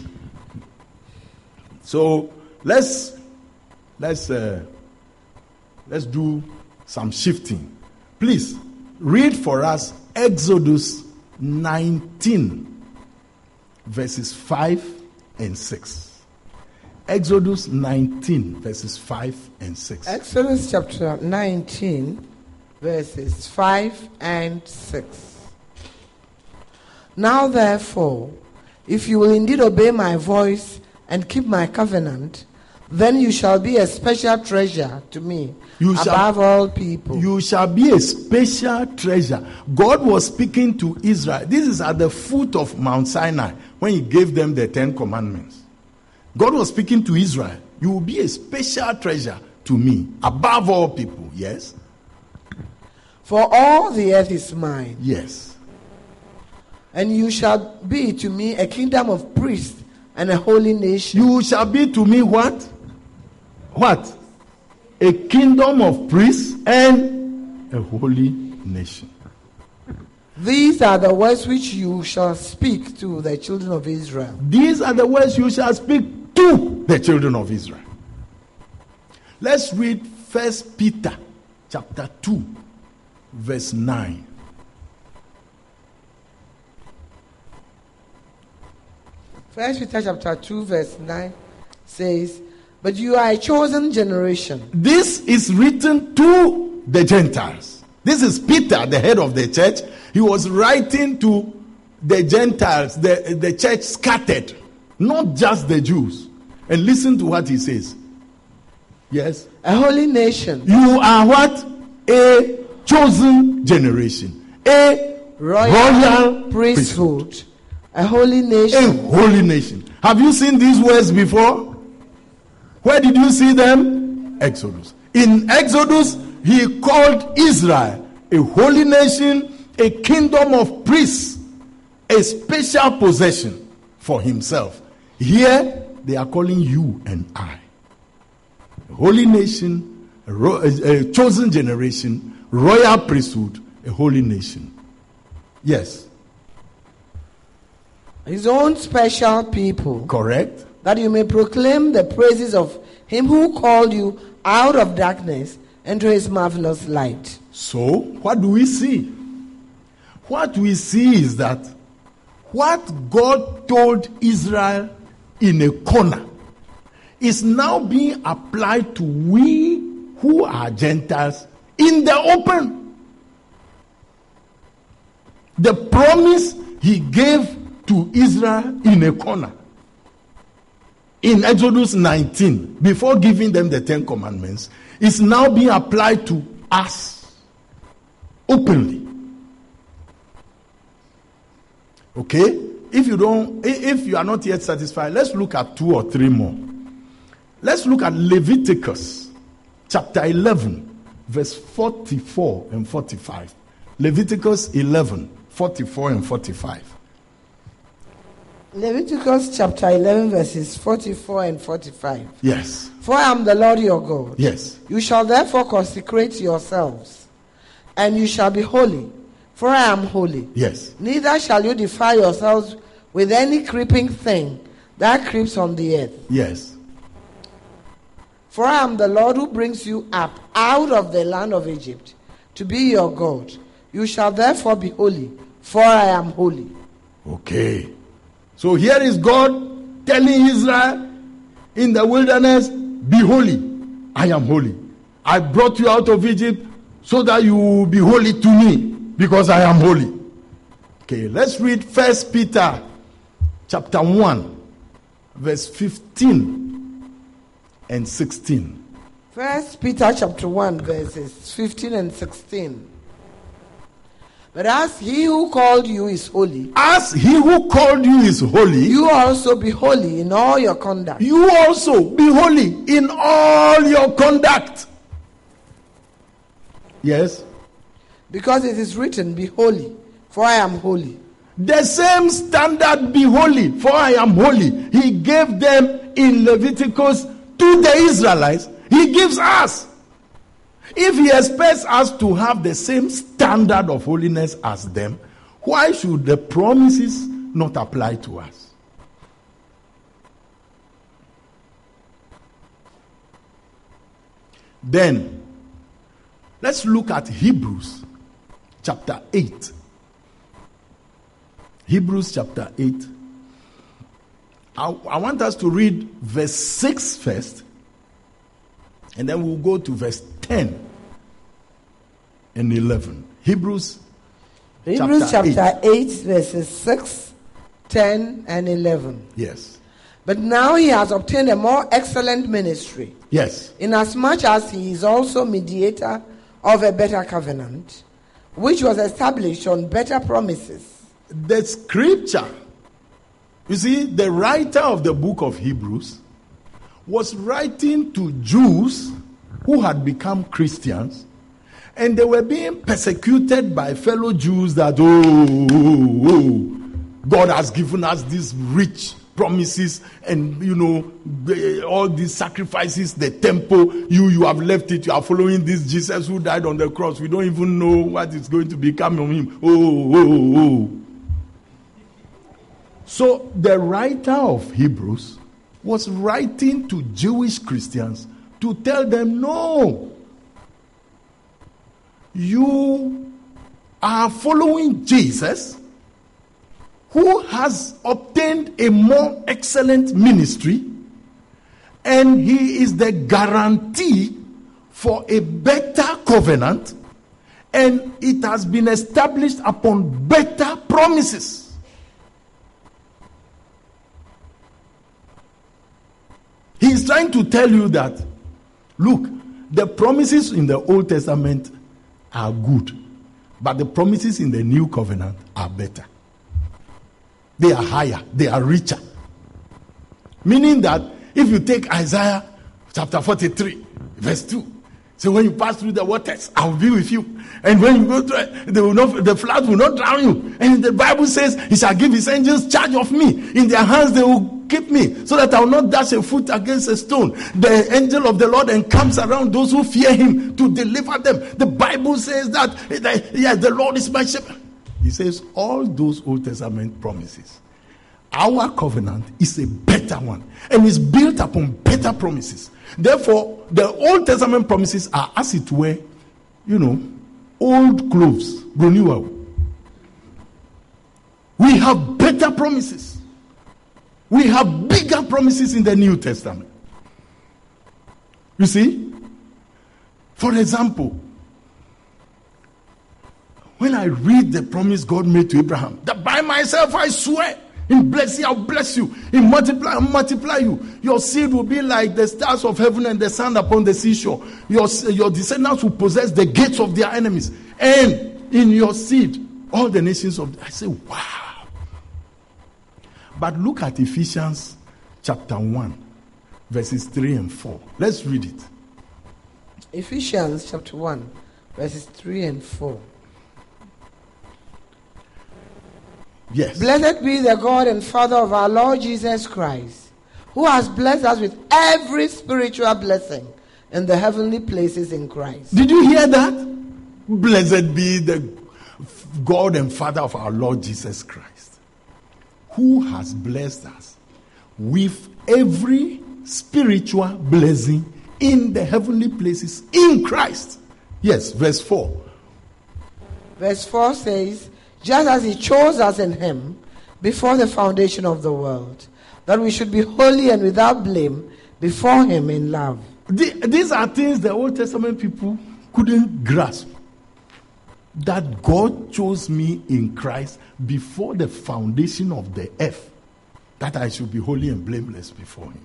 So let's let's uh, let's do some shifting. Please read for us Exodus nineteen. Verses five and six. Exodus nineteen, verses five and six. Exodus chapter nineteen, verses five and six. Now therefore, if you will indeed obey my voice and keep my covenant, then you shall be a special treasure to me you above shall, all people. You shall be a special treasure. God was speaking to Israel. This is at the foot of Mount Sinai when he gave them the Ten Commandments. God was speaking to Israel. You will be a special treasure to me above all people. Yes? For all the earth is mine. Yes. And you shall be to me a kingdom of priests and a holy nation. You shall be to me what? What? A kingdom of priests and a holy nation. These are the words which you shall speak to the children of Israel. These are the words you shall speak to the children of Israel. Let's read First Peter chapter two, verse nine. First Peter chapter two, verse nine says, but you are a chosen generation. This is written to the Gentiles. This is Peter, the head of the church. He was writing to the Gentiles, the, the church scattered, not just the Jews. And listen to what he says. Yes? A holy nation. You are what? A chosen generation. A royal, royal priesthood. priesthood. A holy nation. A holy nation. Have you seen these words before? Where did you see them? Exodus. In Exodus, he called Israel a holy nation, a kingdom of priests, a special possession for himself. Here, they are calling you and I. A holy nation, a, ro- a chosen generation, royal priesthood, a holy nation. Yes. His own special people. Correct. That you may proclaim the praises of him who called you out of darkness into his marvelous light. So, what do we see? What we see is that what God told Israel in a corner is now being applied to we who are Gentiles in the open. The promise he gave to Israel in a corner in Exodus nineteen, before giving them the Ten Commandments, is now being applied to us openly. Okay? If you don't, if you are not yet satisfied, let's look at two or three more. Let's look at Leviticus chapter eleven, verse forty-four and forty-five. Leviticus eleven, forty-four and forty-five. Leviticus chapter eleven, verses forty-four and forty-five. Yes. For I am the Lord your God. Yes. You shall therefore consecrate yourselves, and you shall be holy, for I am holy. Yes. Neither shall you defile yourselves with any creeping thing that creeps on the earth. Yes. For I am the Lord who brings you up out of the land of Egypt to be your God. You shall therefore be holy, for I am holy. Okay. So here is God telling Israel in the wilderness, be holy. I am holy. I brought you out of Egypt so that you will be holy to me, because I am holy. Okay, let's read First Peter chapter one, verse fifteen and sixteen. First Peter chapter one, verses fifteen and sixteen. But as he who called you is holy, as he who called you is holy, you also be holy in all your conduct. You also be holy in all your conduct. Yes. Because it is written, be holy, for I am holy. The same standard, be holy, for I am holy, he gave them in Leviticus to the Israelites. He gives us. If he expects us to have the same standard of holiness as them, why should the promises not apply to us? Then, let's look at Hebrews chapter eight. Hebrews chapter eight. I, I want us to read verse six first, and then we'll go to verse ten and eleven. Hebrews, Hebrews chapter, chapter eight. eight, verses six, ten, and eleven. Yes. But now he has obtained a more excellent ministry. Yes. Inasmuch as he is also mediator of a better covenant, which was established on better promises. The scripture, you see, the writer of the book of Hebrews was writing to Jews who had become Christians, and they were being persecuted by fellow Jews that, oh, oh, oh, God has given us these rich promises, and you know, all these sacrifices, the temple, you you have left it, you are following this Jesus who died on the cross. We don't even know what is going to become of him. Oh, oh, oh. So the writer of Hebrews was writing to Jewish Christians to tell them, no, you are following Jesus, who has obtained a more excellent ministry, and he is the guarantee for a better covenant, and it has been established upon better promises. He is trying to tell you that, look, the promises in the Old Testament are good, but the promises in the New Covenant are better. They are higher, they are richer. Meaning that if you take Isaiah chapter forty-three, verse two, so when you pass through the waters, I will be with you. And when you go through, they will not, the floods will not drown you. And the Bible says, he shall give his angels charge of me. In their hands they will keep me, so that I will not dash a foot against a stone. The angel of the Lord encamps around those who fear him to deliver them. The Bible says that, that yes, the Lord is my shepherd. He says all those Old Testament promises. Our covenant is a better one, and is built upon better promises. Therefore, the Old Testament promises are, as it were, you know, old clothes, renewal. We have better promises. We have bigger promises in the New Testament. You see? For example, when I read the promise God made to Abraham, that by myself I swear, in blessing I'll bless you, in multiply I'll multiply you. Your seed will be like the stars of heaven and the sand upon the seashore. Your, your descendants will possess the gates of their enemies. And in your seed, all the nations of the... I say, wow. But look at Ephesians chapter one, verses three and four. Let's read it. Ephesians chapter one, verses three and four. Yes. Blessed be the God and Father of our Lord Jesus Christ, who has blessed us with every spiritual blessing in the heavenly places in Christ. Did you hear that? Blessed be the God and Father of our Lord Jesus Christ, who has blessed us with every spiritual blessing in the heavenly places in Christ. Yes, verse four. Verse four says, just as he chose us in him before the foundation of the world, that we should be holy and without blame before him in love. The, these are things the Old Testament people couldn't grasp. That God chose me in Christ before the foundation of the earth, that I should be holy and blameless before him.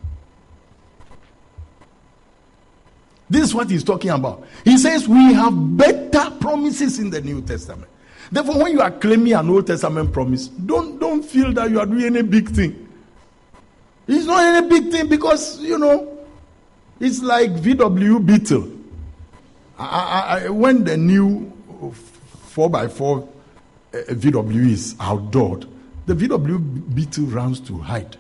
This is what he's talking about. He says we have better promises in the New Testament. Therefore, when you are claiming an Old Testament promise, don't, don't feel that you are doing any big thing. It's not any big thing because, you know, it's like V W Beetle. I, I, when the new four by four uh, V W is outdoored, the V W Beetle runs to hide.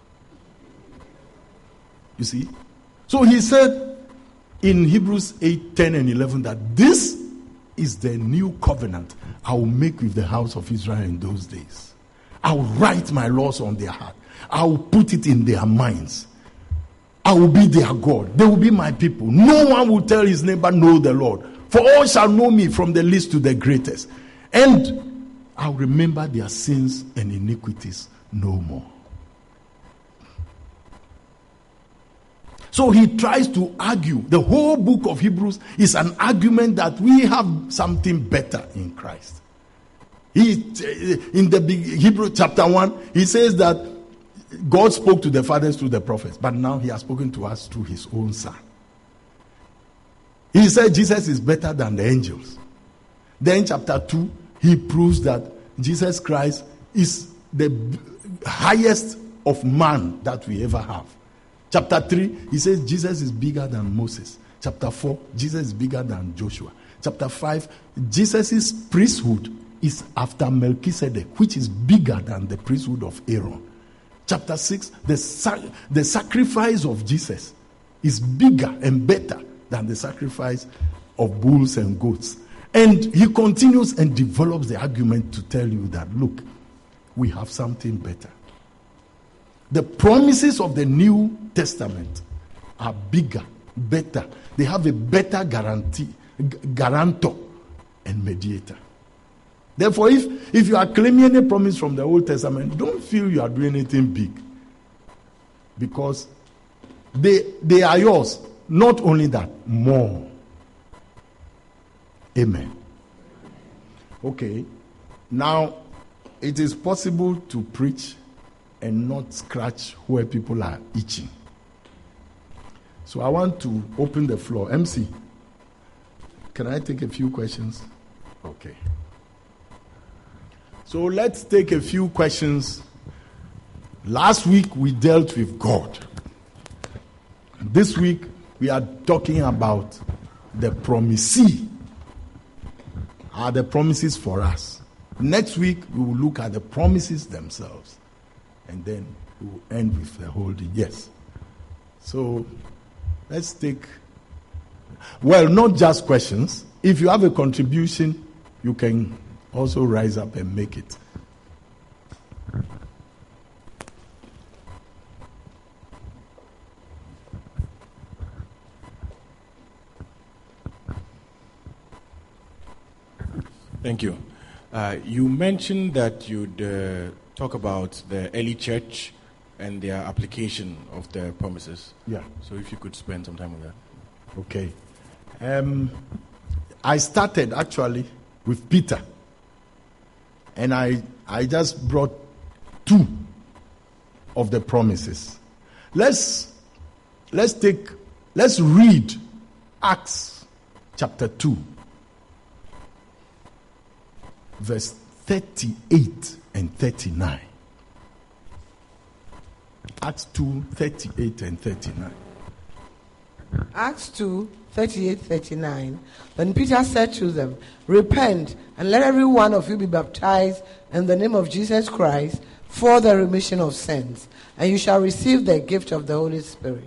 You see? So he said in Hebrews eight, ten and eleven that this is the new covenant I will make with the house of Israel in those days. I will write my laws on their heart. I will put it in their minds. I will be their God. They will be my people. No one will tell his neighbor, know the Lord. For all shall know me from the least to the greatest. And I will remember their sins and iniquities no more. So he tries to argue. The whole book of Hebrews is an argument that we have something better in Christ. He, in the Hebrew chapter one, he says that God spoke to the fathers through the prophets, but now he has spoken to us through his own son. He said Jesus is better than the angels. Then chapter two, he proves that Jesus Christ is the highest of man that we ever have. Chapter three, he says Jesus is bigger than Moses. Chapter four, Jesus is bigger than Joshua. Chapter five, Jesus' priesthood is after Melchizedek, which is bigger than the priesthood of Aaron. Chapter six, the, sac- the sacrifice of Jesus is bigger and better than the sacrifice of bulls and goats. And he continues and develops the argument to tell you that, look, we have something better. The promises of the New Testament are bigger, better. They have a better guarantee, g- guarantor and mediator. Therefore, if, if you are claiming any promise from the Old Testament, don't feel you are doing anything big. Because they, they are yours. Not only that, more. Amen. Okay. Now, it is possible to preach and not scratch where people are itching. So I want to open the floor. M C, can I take a few questions? Okay. So let's take a few questions. Last week we dealt with God. This week we are talking about the promisee. Are the promises for us? Next week we will look at the promises themselves. And then we will end with the whole thing. Yes. So let's take, well, not just questions. If you have a contribution, you can also rise up and make it. Thank you. Uh, you mentioned that you'd uh, talk about the early church and their application of the promises. Yeah. So if you could spend some time on that. Okay. Um, I started actually with Peter. And I, I just brought two of the promises. Let's, let's take, let's read Acts chapter two, verse thirty-eight and thirty-nine. Acts two, thirty-eight and thirty-nine. Acts two, thirty-eight, thirty-nine. Then Peter said to them, repent, and let every one of you be baptized in the name of Jesus Christ for the remission of sins, and you shall receive the gift of the Holy Spirit.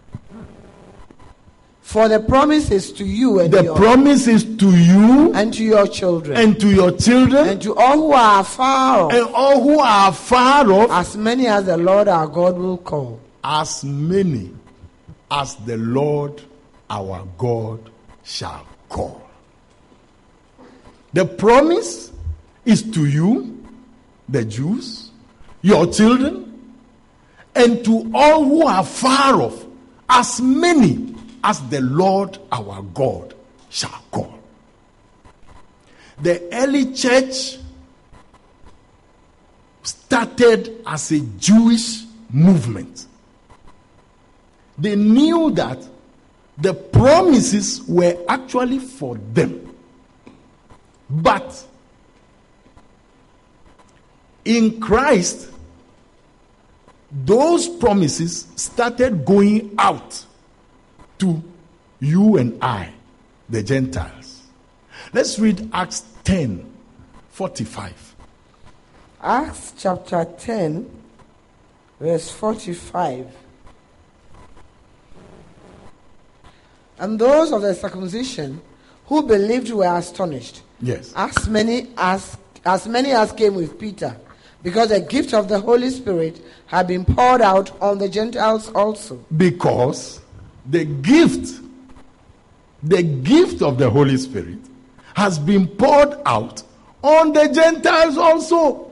For the promise is to you and the your, promise is to you and to your children, and to your children, and to all who are far off, and all who are far off, as many as the Lord our God will call. As many as the Lord our God shall call. The promise is to you, the Jews, your children, and to all who are far off, as many as the Lord our God shall call. The early church started as a Jewish movement. They knew that the promises were actually for them. But in Christ, those promises started going out to you and I, the Gentiles. Let's read Acts ten, forty-five. Acts chapter ten, verse forty-five. And those of the circumcision who believed were astonished. Yes. As many as as many as came with Peter, because the gift of the Holy Spirit had been poured out on the Gentiles also. Because the gift, the gift of the Holy Spirit has been poured out on the Gentiles also.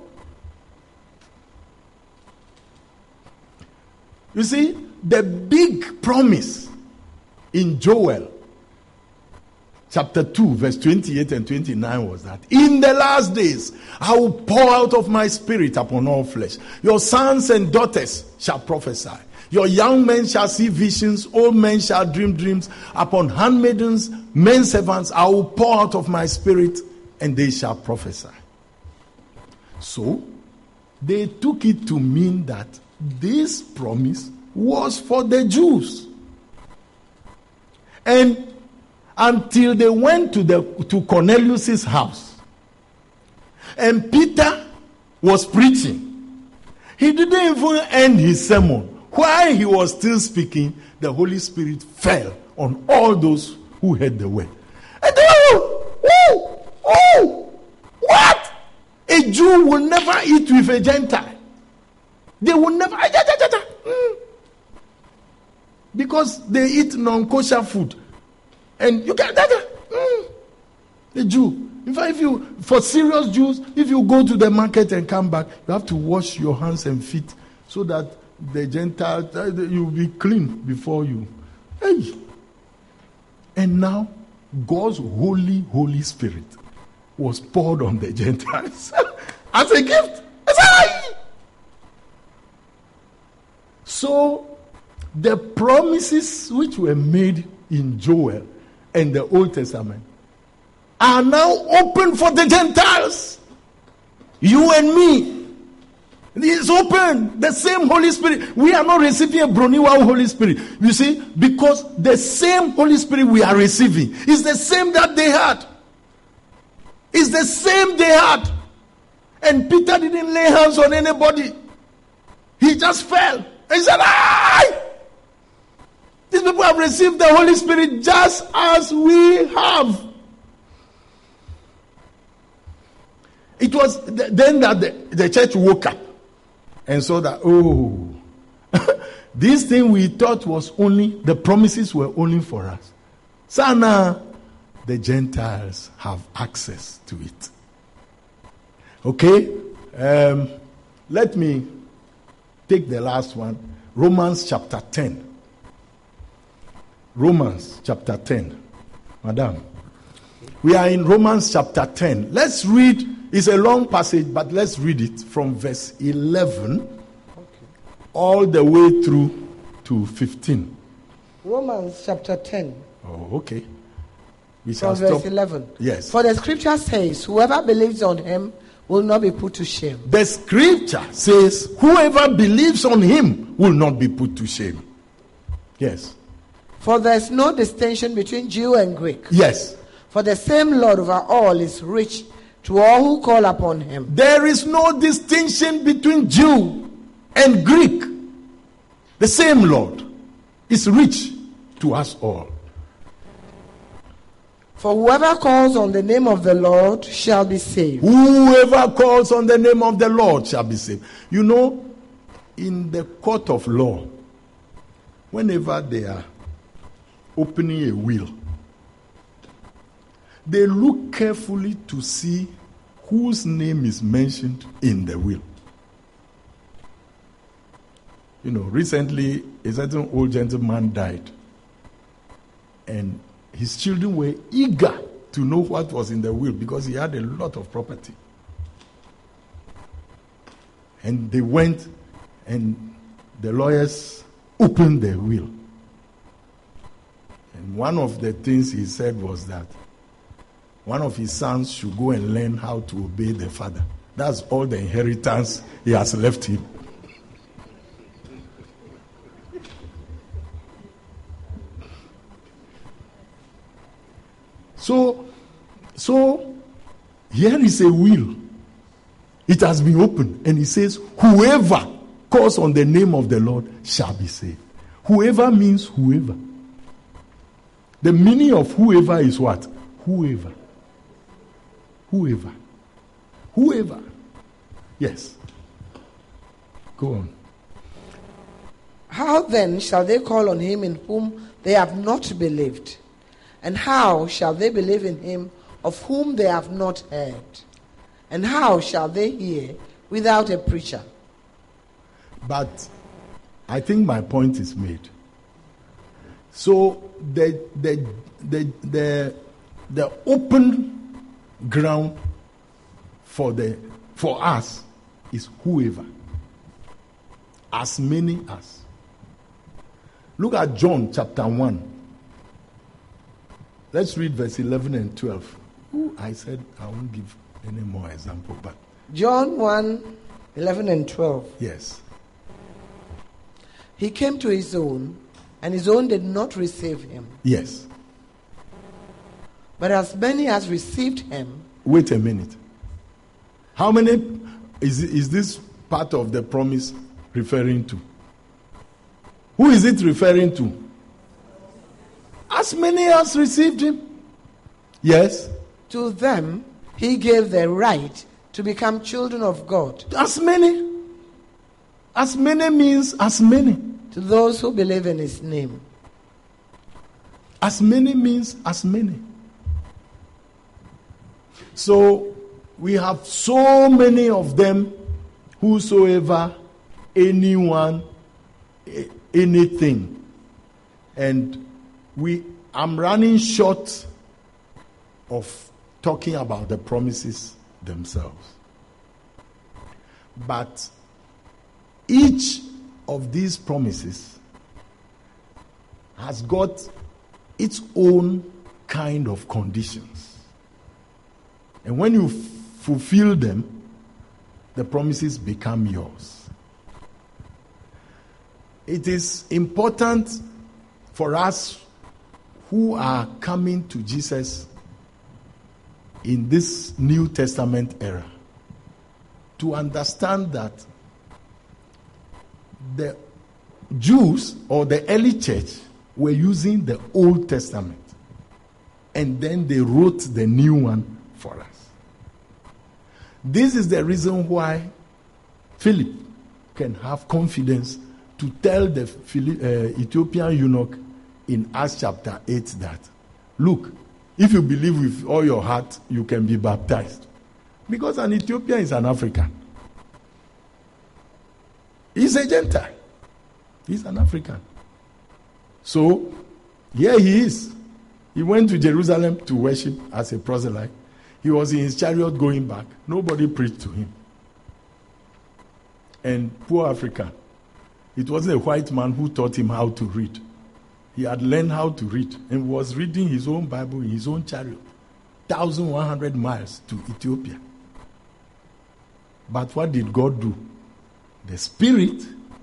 You see, the big promise in Joel chapter two, verse twenty-eight and twenty-nine was that in the last days I will pour out of my spirit upon all flesh. Your sons and daughters shall prophesy. Your young men shall see visions, old men shall dream dreams. Upon handmaidens, men servants, I will pour out of my spirit, and they shall prophesy. So, they took it to mean that this promise was for the Jews. And until they went to the to Cornelius' house, and Peter was preaching, he didn't even end his sermon. While he was still speaking, the Holy Spirit fell on all those who heard the word. And they, oh, oh, oh, what? A Jew will never eat with a Gentile. They will never, mm, because they eat non-kosher food. And you can, mm, the Jew. In fact, if you, for serious Jews, if you go to the market and come back, you have to wash your hands and feet so that the Gentile, you will be clean before you. Hey. And now, God's holy, Holy Spirit was poured on the Gentiles as a gift. So, the promises which were made in Joel and the Old Testament are now open for the Gentiles. You and me. It's open. The same Holy Spirit. We are not receiving a Broniwa Holy Spirit. You see, because the same Holy Spirit we are receiving is the same that they had. It's the same they had. And Peter didn't lay hands on anybody. He just fell. He said, "Aye! These people have received the Holy Spirit just as we have." It was then that the, the church woke up and saw that, oh, this thing we thought was only, the promises were only for us. So now the Gentiles have access to it. Okay? Um, let me take the last one. Romans chapter ten. Romans chapter ten. Madam, we are in Romans chapter ten. Let's read, it's a long passage, but let's read it from verse eleven okay. all the way through to fifteen. Romans chapter ten. Oh, okay. We From shall verse stop. eleven. Yes. For the scripture says, whoever believes on him will not be put to shame. The scripture says, whoever believes on him will not be put to shame. Yes. For there is no distinction between Jew and Greek. Yes. For the same Lord over all is rich to all who call upon him. There is no distinction between Jew and Greek. The same Lord is rich to us all. For whoever calls on the name of the Lord shall be saved. Whoever calls on the name of the Lord shall be saved. You know, in the court of law, whenever they are opening a will, they look carefully to see whose name is mentioned in the will. You know, recently a certain old gentleman died, and his children were eager to know what was in the will because he had a lot of property. And they went and the lawyers opened the will. And one of the things he said was that one of his sons should go and learn how to obey the father. That's all the inheritance he has left him. So, so here is a will. It has been opened, and it says, whoever calls on the name of the Lord shall be saved. Whoever means whoever. The meaning of whoever is what? Whoever. Whoever. Whoever. Yes. Go on. How then shall they call on him in whom they have not believed? And how shall they believe in him of whom they have not heard? And how shall they hear without a preacher? But I think my point is made. So the the the the, the open ground for the for us is whoever. As many as. Look at John chapter one. Let's read verse eleven and twelve. Ooh, I said I won't give any more example, but John one, eleven and twelve. Yes. He came to his own, and his own did not receive him. Yes. But as many as received him. Wait a minute. How many is, is this part of the promise referring to? Who is it referring to? As many as received him. Yes. To them he gave the right to become children of God. As many. As many means as many. To those who believe in his name. As many means as many. So we have so many of them, whosoever, anyone, anything. And we I'm running short of talking about the promises themselves. But each of these promises has got its own kind of conditions. And when you f- fulfill them, the promises become yours. It is important for us who are coming to Jesus in this New Testament era to understand that the Jews or the early church were using the Old Testament, and then they wrote the new one for us. This is the reason why Philip can have confidence to tell the uh, Ethiopian eunuch in Acts chapter eight that, look, if you believe with all your heart, you can be baptized. Because an Ethiopian is an African. He's a Gentile. He's an African. So, Here he is. He went to Jerusalem to worship as a proselyte. He was in his chariot going back. Nobody preached to him. And poor Africa, it wasn't a white man who taught him how to read. He had learned how to read and was reading his own Bible in his own chariot, one thousand one hundred miles to Ethiopia. But what did God do? The Spirit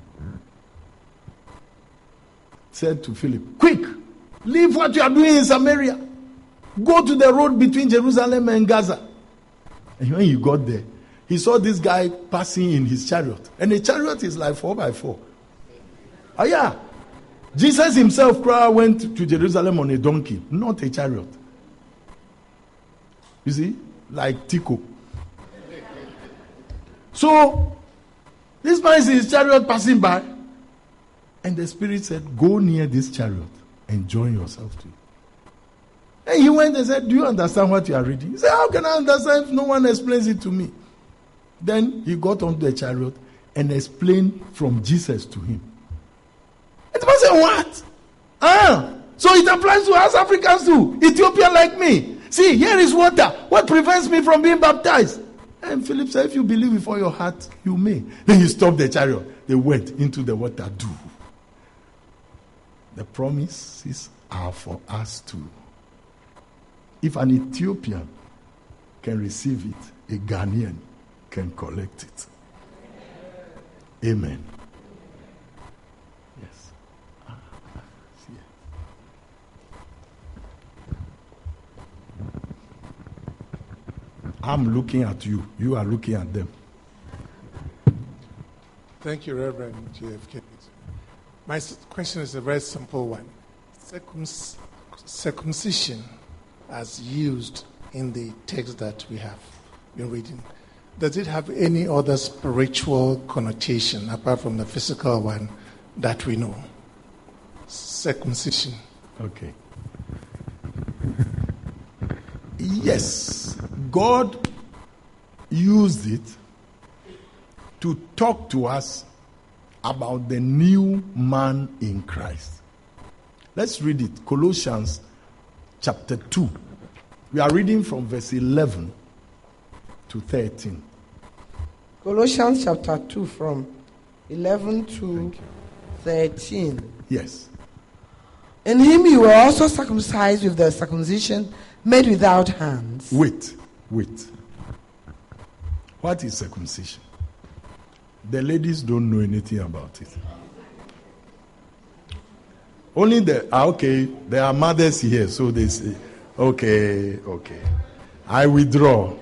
said to Philip, quick, leave what you are doing in Samaria. Go to the road between Jerusalem and Gaza. And when he got there, he saw this guy passing in his chariot. And a chariot is like four by four. Oh yeah. Jesus himself went to Jerusalem on a donkey, not a chariot. You see? Like Tico. So, this man is in his chariot passing by. And the Spirit said, go near this chariot and join yourself to it. And he went and said, do you understand what you are reading? He said, how can I understand if no one explains it to me? Then he got onto the chariot and explained from Jesus to him. And the man said, what? Ah, so it applies to us Africans too. Ethiopian like me. See, here is water. What prevents me from being baptized? And Philip said, if you believe before your heart, you may. Then he stopped the chariot. They went into the water. Do. The promises are for us too. If an Ethiopian can receive it, a Ghanaian can collect it. Amen. Yes. Ah, see. I'm looking at you. You are looking at them. Thank you, Reverend J F K. My question is a very simple one. Circumc- circumcision, as used in the text that we have been reading, does it have any other spiritual connotation apart from the physical one that we know? Circumcision. Okay. Yes, God used it to talk to us about the new man in Christ. Let's read it. Colossians chapter two. We are reading from verse eleven to thirteen. Colossians chapter two from eleven to thirteen. Yes. In him you were also circumcised with the circumcision made without hands. Wait, wait. What is circumcision? The ladies don't know anything about it. Only the, ah, okay, there are mothers here, so they say, okay, okay. I withdraw.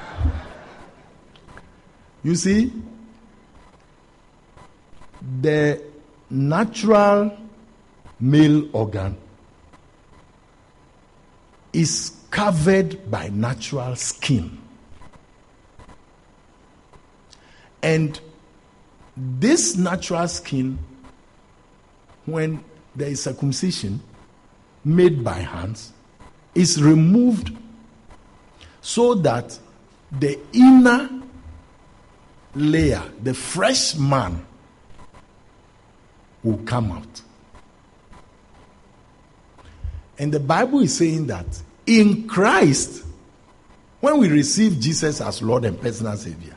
You see, the natural male organ is covered by natural skin. And this natural skin, when there is circumcision made by hands, is removed so that the inner layer, the fresh man, will come out. And the Bible is saying that in Christ, when we receive Jesus as Lord and personal Savior,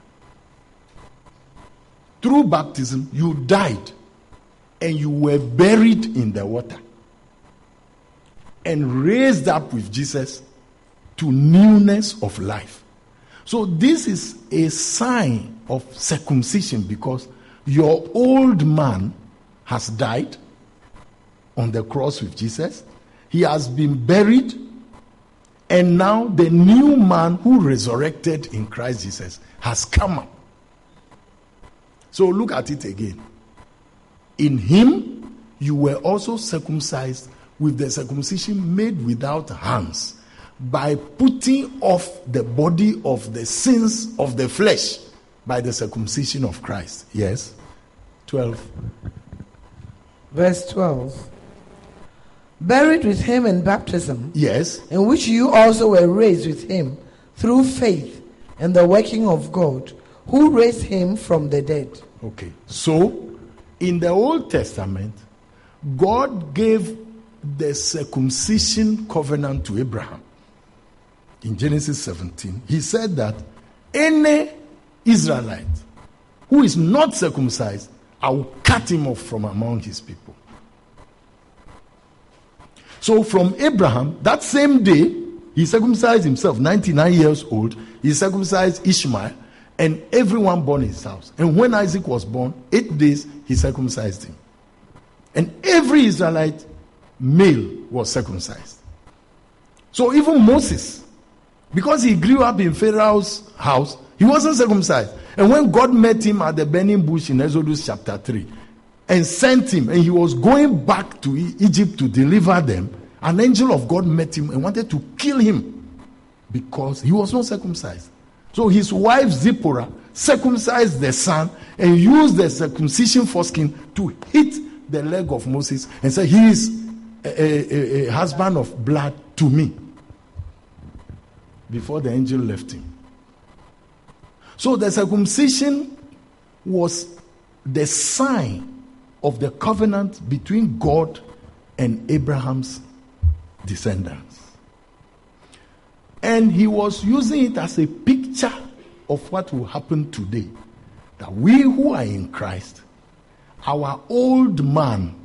through baptism, you died and you were buried in the water and raised up with Jesus to newness of life. So this is a sign of circumcision because your old man has died on the cross with Jesus. He has been buried, and now the new man who resurrected in Christ Jesus has come up. So look at it again. In him, you were also circumcised with the circumcision made without hands, by putting off the body of the sins of the flesh by the circumcision of Christ. Yes? twelve. Verse twelve. Buried with him in baptism, Yes. in which you also were raised with him through faith in the working of God, who raised him from the dead. Okay. So, in the Old Testament, God gave the circumcision covenant to Abraham in Genesis seventeen, he said that any Israelite who is not circumcised, I will cut him off from among his people. So from Abraham, that same day, he circumcised himself, ninety-nine years old. He circumcised Ishmael and everyone born in his house. And when Isaac was born, eight days, he circumcised him. And every Israelite male was circumcised. So even Moses, because he grew up in Pharaoh's house, he wasn't circumcised. And when God met him at the burning bush in Exodus chapter three and sent him, and he was going back to Egypt to deliver them, an angel of God met him and wanted to kill him because he was not circumcised. So his wife Zipporah circumcised the son and used the circumcision foreskin to hit the leg of Moses and said, he is a, a, a husband of blood to me, before the angel left him. So the circumcision was the sign of the covenant between God and Abraham's descendants. And he was using it as a picture of what will happen today. That we who are in Christ, our old man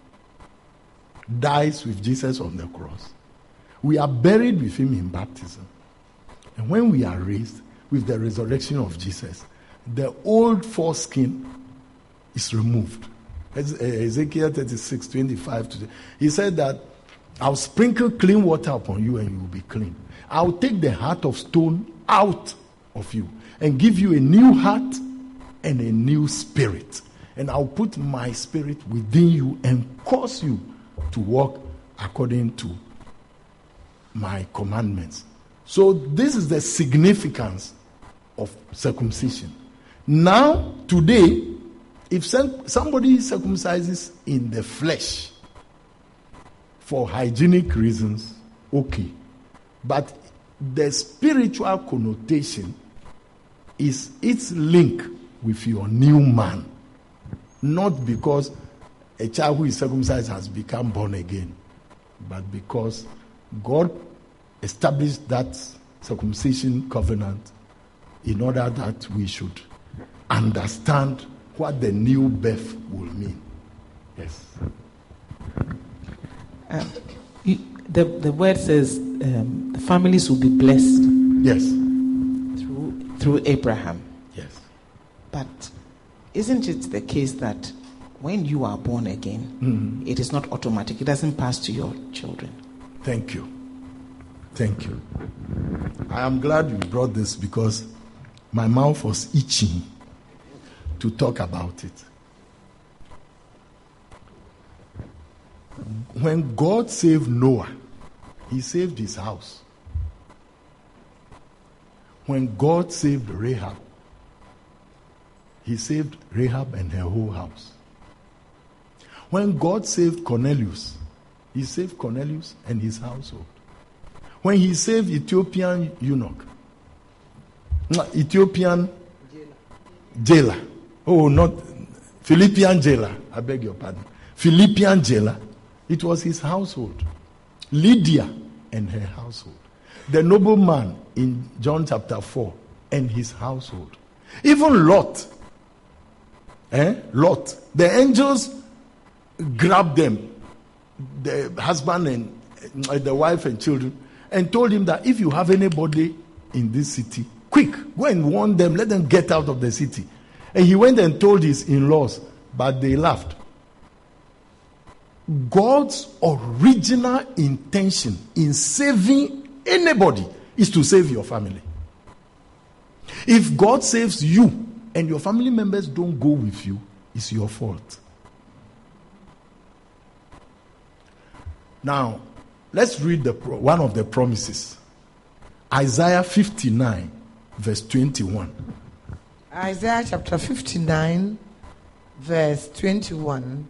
dies with Jesus on the cross. We are buried with him in baptism. And when we are raised with the resurrection of Jesus, the old foreskin is removed. Ezekiel thirty-six, twenty-five. He said that I'll sprinkle clean water upon you and you will be clean. I'll take the heart of stone out of you and give you a new heart and a new spirit. And I'll put my spirit within you and cause you to walk according to my commandments. So this is the significance of circumcision. Now, today, if somebody circumcises in the flesh for hygienic reasons, okay. But the spiritual connotation is its link with your new man. Not because a child who is circumcised has become born again, but because God established that circumcision covenant in order that we should understand what the new birth will mean. Yes. Um, you, the, the word says um, the families will be blessed. Yes. Through, through Abraham. Yes. But isn't it the case that when you are born again, mm-hmm. it is not automatic? It doesn't pass to your children. Thank you. Thank you. I am glad you brought this because my mouth was itching to talk about it. When God saved Noah, he saved his house. When God saved Rahab, he saved Rahab and her whole house. When God saved Cornelius, he saved Cornelius and his household. When he saved Ethiopian eunuch, Ethiopian jailer, oh, not Philippian jailer, I beg your pardon, Philippian jailer, it was his household. Lydia and her household. The nobleman in John chapter four and his household. Even Lot, eh? Lot, the angels grabbed them, the husband and uh, the wife and children, and told him that if you have anybody in this city, quick, go and warn them, let them get out of the city. And he went and told his in-laws, but they laughed. God's original intention in saving anybody is to save your family. If God saves you and your family members don't go with you, it's your fault. Now, let's read the one of the promises. Isaiah fifty-nine, verse twenty-one. Isaiah chapter fifty-nine, verse twenty-one.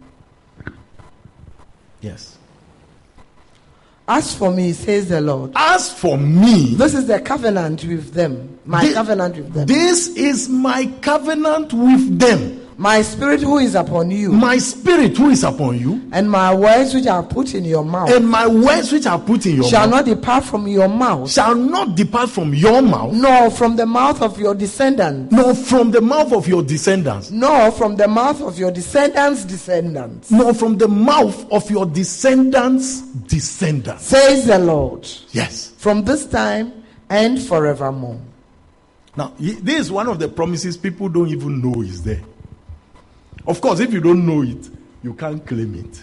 Yes. As for me, says the Lord. As for me. This is the covenant with them. My this, covenant with them. This is my covenant with them. My spirit who is upon you, my spirit who is upon you, and my words which I put in your mouth, and my words which I put in your shall mouth, not depart from your mouth, shall not depart from your mouth, nor from the mouth of your descendants, nor from the mouth of your descendants, nor from the mouth of your descendants' descendants, nor from the mouth of your descendants' descendants. says the Lord, Yes. from this time and forevermore. Now, y- this is one of the promises people don't even know is there. Of course, if you don't know it, you can't claim it.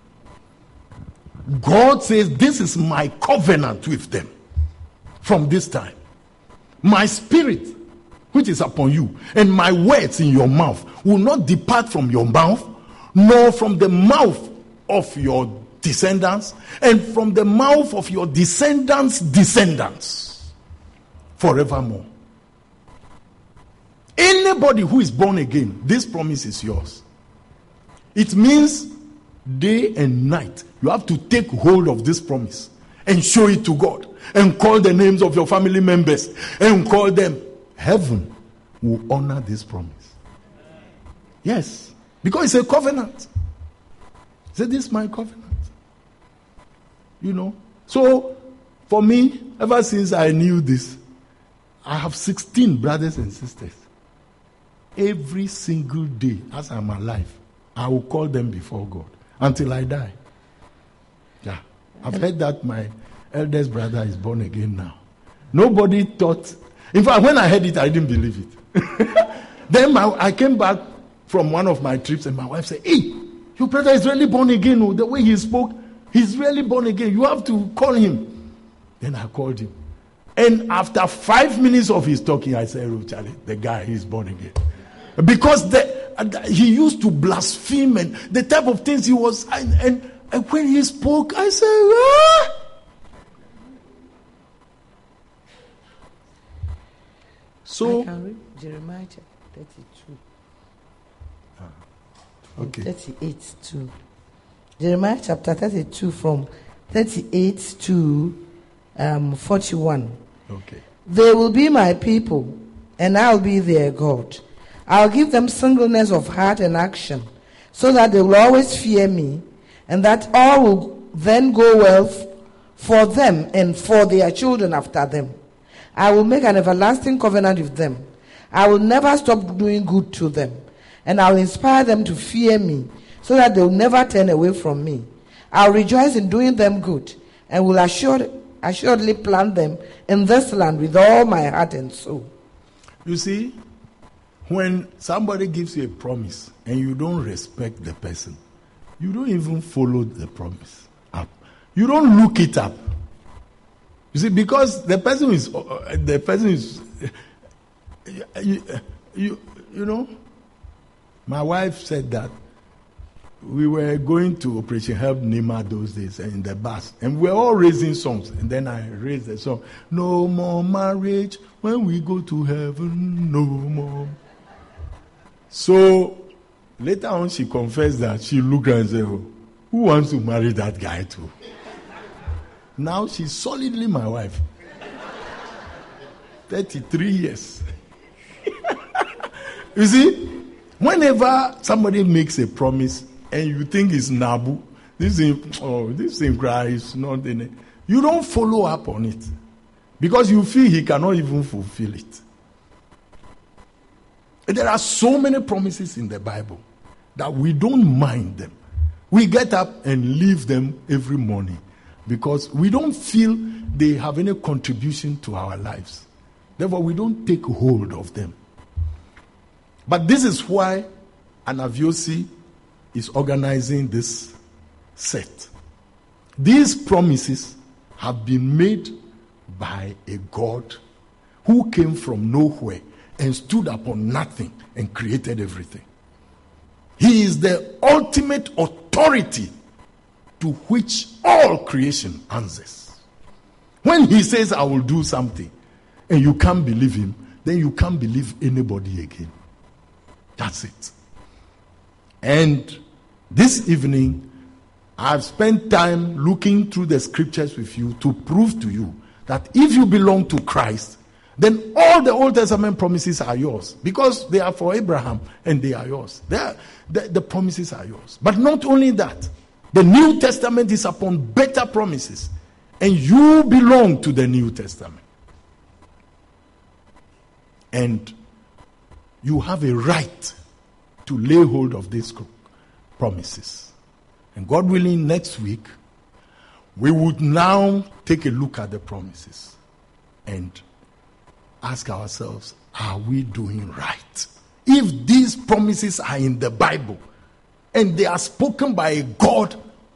God says, this is my covenant with them from this time. My spirit, which is upon you, and my words in your mouth will not depart from your mouth, nor from the mouth of your descendants, and from the mouth of your descendants' descendants, forevermore. Anybody who is born again, this promise is yours. It means day and night you have to take hold of this promise and show it to God and call the names of your family members and call them. Heaven will honor this promise. Yes, because it's a covenant. Say, this is my covenant. You know. So for me, ever since I knew this, I have sixteen brothers and sisters. Every single day as I'm alive, I will call them before God until I die. Yeah. I've heard that my eldest brother is born again now. Nobody thought. In fact, when I heard it, I didn't believe it. Then my, I came back from one of my trips and my wife said, hey, your brother is really born again. Oh, the way he spoke, he's really born again. You have to call him. Then I called him. And after five minutes of his talking, I said, oh, Charlie, the guy, he's born again. Because the, he used to blaspheme and the type of things he was. And, and, and when he spoke, I said, ah! So, I can read Jeremiah chapter thirty-two. Ah, okay. thirty-eight to Jeremiah chapter thirty-two from thirty-eight to um, forty-one. Okay. They will be my people, and I'll be their God. I'll give them singleness of heart and action, so that they will always fear me, and that all will then go well f- for them and for their children after them. I will make an everlasting covenant with them. I will never stop doing good to them, and I will inspire them to fear me, so that they will never turn away from me. I'll rejoice in doing them good, and will assure, assuredly plant them in this land with all my heart and soul. You see, when somebody gives you a promise and you don't respect the person, you don't even follow the promise up. You don't look it up. You see, because the person is, uh, the person is, uh, you, you, you know, my wife said that we were going to Operation Help Nima those days in the bus, and we were all raising songs, and then I raised the song, no more marriage when we go to heaven, no more. So later on she confessed that she looked and said, oh, who wants to marry that guy too? Now she's solidly my wife. thirty-three years. You see, whenever somebody makes a promise and you think it's Nabu, this thing, oh, this thing cries, not in it. You don't follow up on it because you feel he cannot even fulfill it. And there are so many promises in the Bible that we don't mind them. We get up and leave them every morning because we don't feel they have any contribution to our lives. Therefore, we don't take hold of them. But this is why Anaviosi is organizing this set. These promises have been made by a God who came from nowhere and stood upon nothing and created everything. He is the ultimate authority to which all creation answers. When he says, I will do something, and you can't believe him, then you can't believe anybody again. That's it. And this evening, I've spent time looking through the scriptures with you to prove to you that if you belong to Christ, then all the Old Testament promises are yours because they are for Abraham and they are yours. They are, the, the promises are yours. But not only that, the New Testament is upon better promises, and you belong to the New Testament. And you have a right to lay hold of these promises. And God willing, next week, we would now take a look at the promises and ask ourselves, are we doing right? If these promises are in the Bible and they are spoken by a God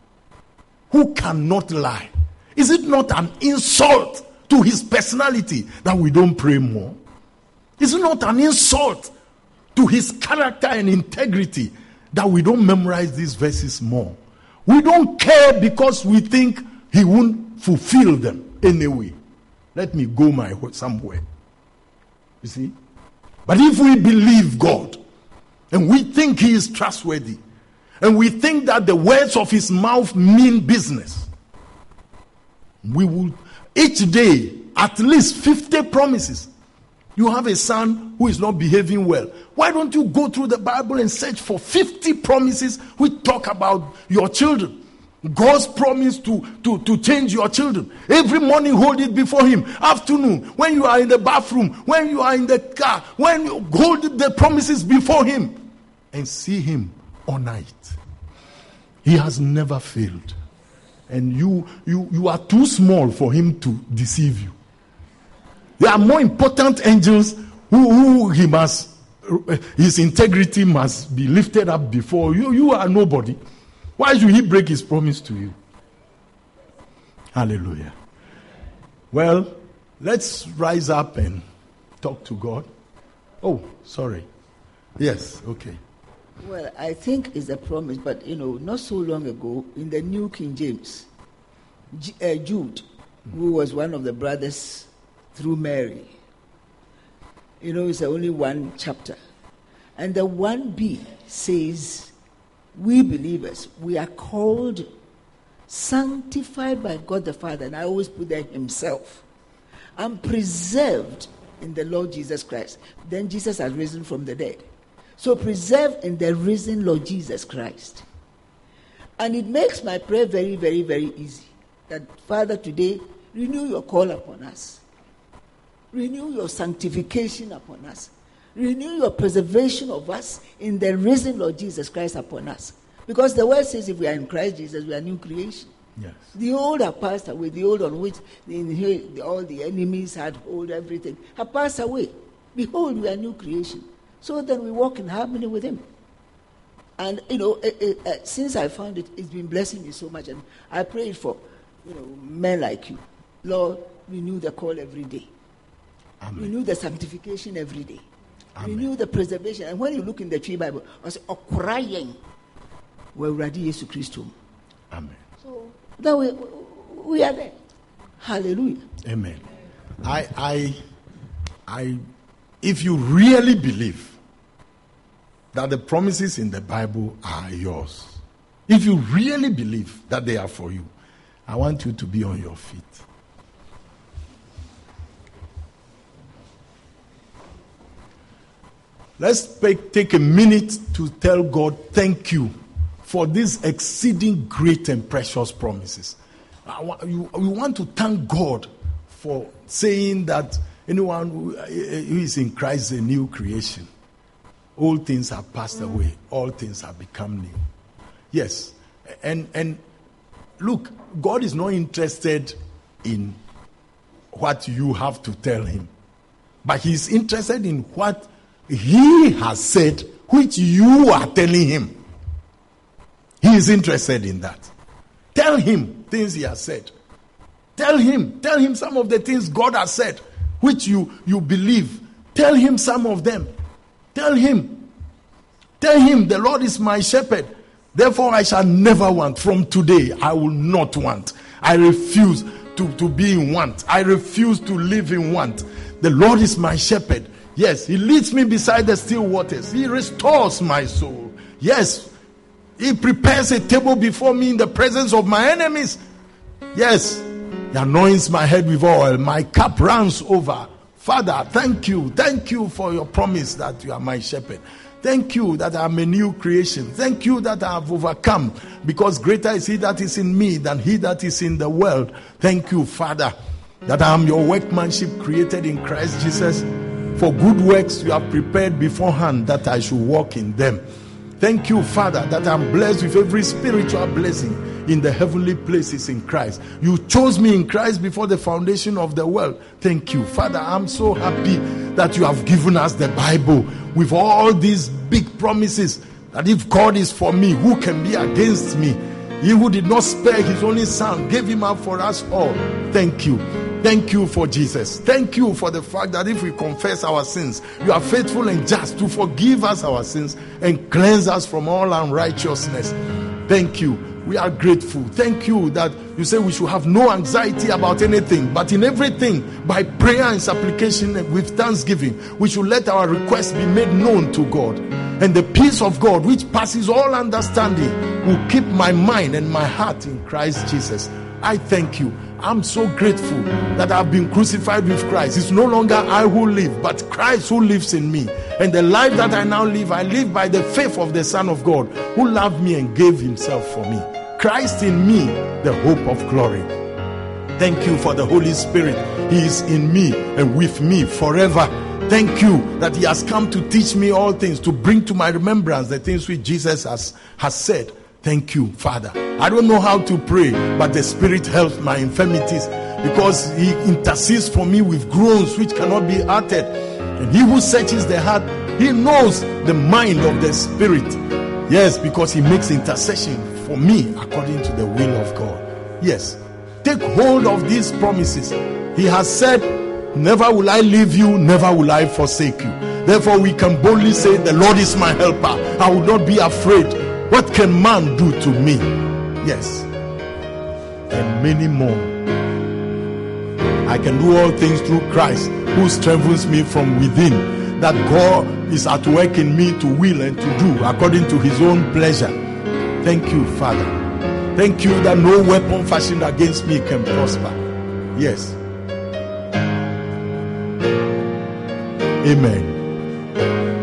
who cannot lie, is it not an insult to his personality that we don't pray more? Is it not an insult to his character and integrity that we don't memorize these verses more? We don't care because we think he won't fulfill them anyway. Let me go my somewhere. You see? But if we believe God and we think he is trustworthy and we think that the words of his mouth mean business, we will each day at least fifty promises. You have a son who is not behaving well. Why don't you go through the Bible and search for fifty promises which talk about your children? God's promise to, to, to change your children. Every morning hold it before him. Afternoon, when you are in the bathroom, when you are in the car, when you hold the promises before him and see him honor it. He has never failed. And you, you, you are too small for him to deceive you. There are more important angels who, who he must, his integrity must be lifted up before you. You are nobody. Why should he break his promise to you? Hallelujah. Well, let's rise up and talk to God. Oh, sorry. Yes, okay. Well, I think it's a promise, but, you know, not so long ago, in the New King James, G- uh, Jude, who was one of the brothers through Mary, you know, it's only one chapter. And the one B says, we believers, we are called, sanctified by God the Father, and I always put there himself, and preserved in the Lord Jesus Christ. Then Jesus has risen from the dead. So preserved in the risen Lord Jesus Christ. And it makes my prayer very, very, very easy. That, Father, today, renew your call upon us. Renew your sanctification upon us. Renew your preservation of us in the risen Lord Jesus Christ upon us. Because the word says if we are in Christ Jesus, we are new creation. Yes. The old have passed away. The old on which the, all the enemies had hold, everything, have passed away. Behold, we are new creation. So then we walk in harmony with him. And, you know, uh, uh, uh, since I found it, it's been blessing me so much. And I prayed for, you know, men like you. Lord, renew the call every day. Amen. Renew the sanctification every day. Amen. Renew the preservation. And when you look in the tree Bible, I say, "Okrayeng, we're ready, Jesus Christ." Amen. So that we we are there. Hallelujah. Amen. I, I, I. If you really believe that the promises in the Bible are yours, if you really believe that they are for you, I want you to be on your feet. Let's take a minute to tell God thank you for these exceeding great and precious promises. We want to thank God for saying that anyone who is in Christ is a new creation. All things have passed away. All things have become new. Yes. And, and look, God is not interested in what you have to tell him. But he is interested in what he has said, which you are telling him. He is interested in that. Tell him things he has said. Tell him. Tell him some of the things God has said, which you, you believe. Tell him some of them. Tell him. Tell him, the Lord is my shepherd. Therefore I shall never want. From today, I will not want. I refuse to, to be in want. I refuse to live in want. The Lord is my shepherd. Yes, he leads me beside the still waters. He restores my soul. Yes, he prepares a table before me in the presence of my enemies. Yes, he anoints my head with oil. My cup runs over. Father, thank you. Thank you for your promise that you are my shepherd. Thank you that I am a new creation. Thank you that I have overcome, because greater is he that is in me than he that is in the world. Thank you, Father, that I am your workmanship created in Christ Jesus. For good works you have prepared beforehand that I should walk in them. Thank you, Father, that I am blessed with every spiritual blessing in the heavenly places in Christ. You chose me in Christ before the foundation of the world. Thank you, Father. I'm so happy that you have given us the Bible with all these big promises, that if God is for me, who can be against me? He who did not spare his only son, gave him up for us all. Thank you. Thank you for Jesus. Thank you for the fact that if we confess our sins, you are faithful and just to forgive us our sins and cleanse us from all unrighteousness. Thank you. We are grateful. Thank you that you say we should have no anxiety about anything, but in everything, by prayer and supplication and with thanksgiving, we should let our requests be made known to God. And the peace of God, which passes all understanding, will keep my mind and my heart in Christ Jesus. I thank you. I'm so grateful that I've been crucified with Christ. It's no longer I who live, but Christ who lives in me. And the life that I now live, I live by the faith of the Son of God, who loved me and gave himself for me. Christ in me, the hope of glory. Thank you for the Holy Spirit. He is in me and with me forever. Thank you that he has come to teach me all things, to bring to my remembrance the things which Jesus has, has said. Thank you, Father. I don't know how to pray, but the Spirit helps my infirmities, because he intercedes for me with groans which cannot be uttered. And he who searches the heart, he knows the mind of the Spirit. Yes, because he makes intercession for me according to the will of God. Yes, take hold of these promises. He has said, never will I leave you, never will I forsake you. Therefore we can boldly say, the Lord is my helper. I will not be afraid. What can man do to me? Yes, and many more. I can do all things through Christ who strengthens me from within. That God is at work in me to will and to do according to his own pleasure. Thank you, Father. Thank you that no weapon fashioned against me can prosper. Yes. Amen.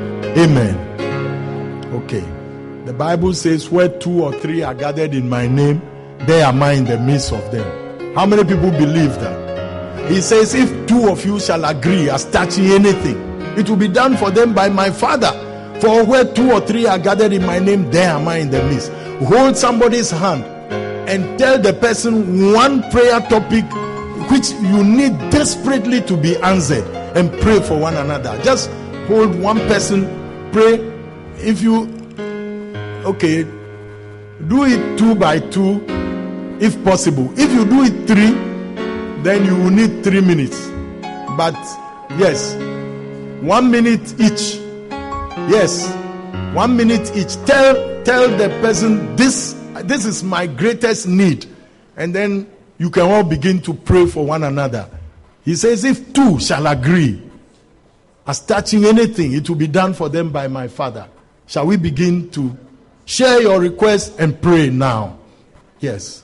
Amen. Okay. The Bible says, where two or three are gathered in my name, there am I in the midst of them. How many people believe that? He says, if two of you shall agree as touching anything, it will be done for them by my Father. For where two or three are gathered in my name, there am I in the midst. Hold somebody's hand and tell the person one prayer topic which you need desperately to be answered, and pray for one another. Just hold one person, pray. If you Okay, do it two by two if possible. If you do it three, then you will need three minutes. But yes, one minute each. Yes, one minute each. Tell tell the person, this this is my greatest need, and then you can all begin to pray for one another. He says, if two shall agree as touching anything, it will be done for them by my Father. Shall we begin to share your request and pray now? Yes.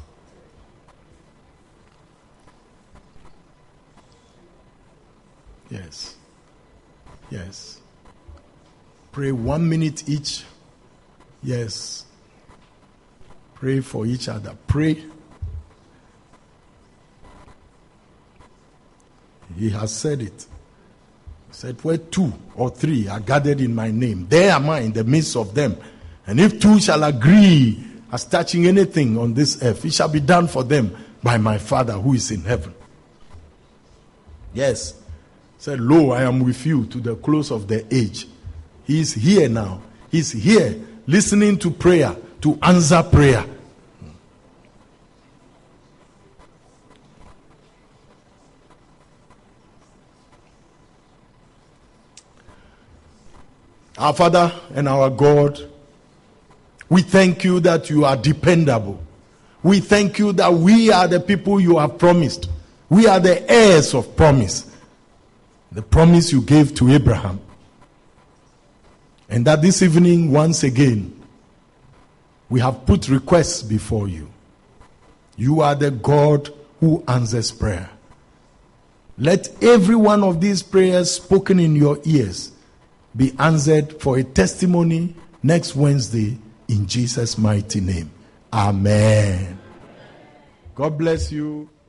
Yes. Yes. Pray one minute each. Yes. Pray for each other. Pray. He has said it. He said, where two or three are gathered in my name, there am I in the midst of them. And if two shall agree as touching anything on this earth, it shall be done for them by my Father who is in heaven. Yes. He said, lo, I am with you to the close of the age. He is here now. He's here listening to prayer, to answer prayer. Our Father and our God, we thank you that you are dependable. We thank you that we are the people you have promised. We are the heirs of promise. The promise you gave to Abraham. And that this evening, once again, we have put requests before you. You are the God who answers prayer. Let every one of these prayers spoken in your ears be answered for a testimony next Wednesday in Jesus' mighty name. Amen. God bless you.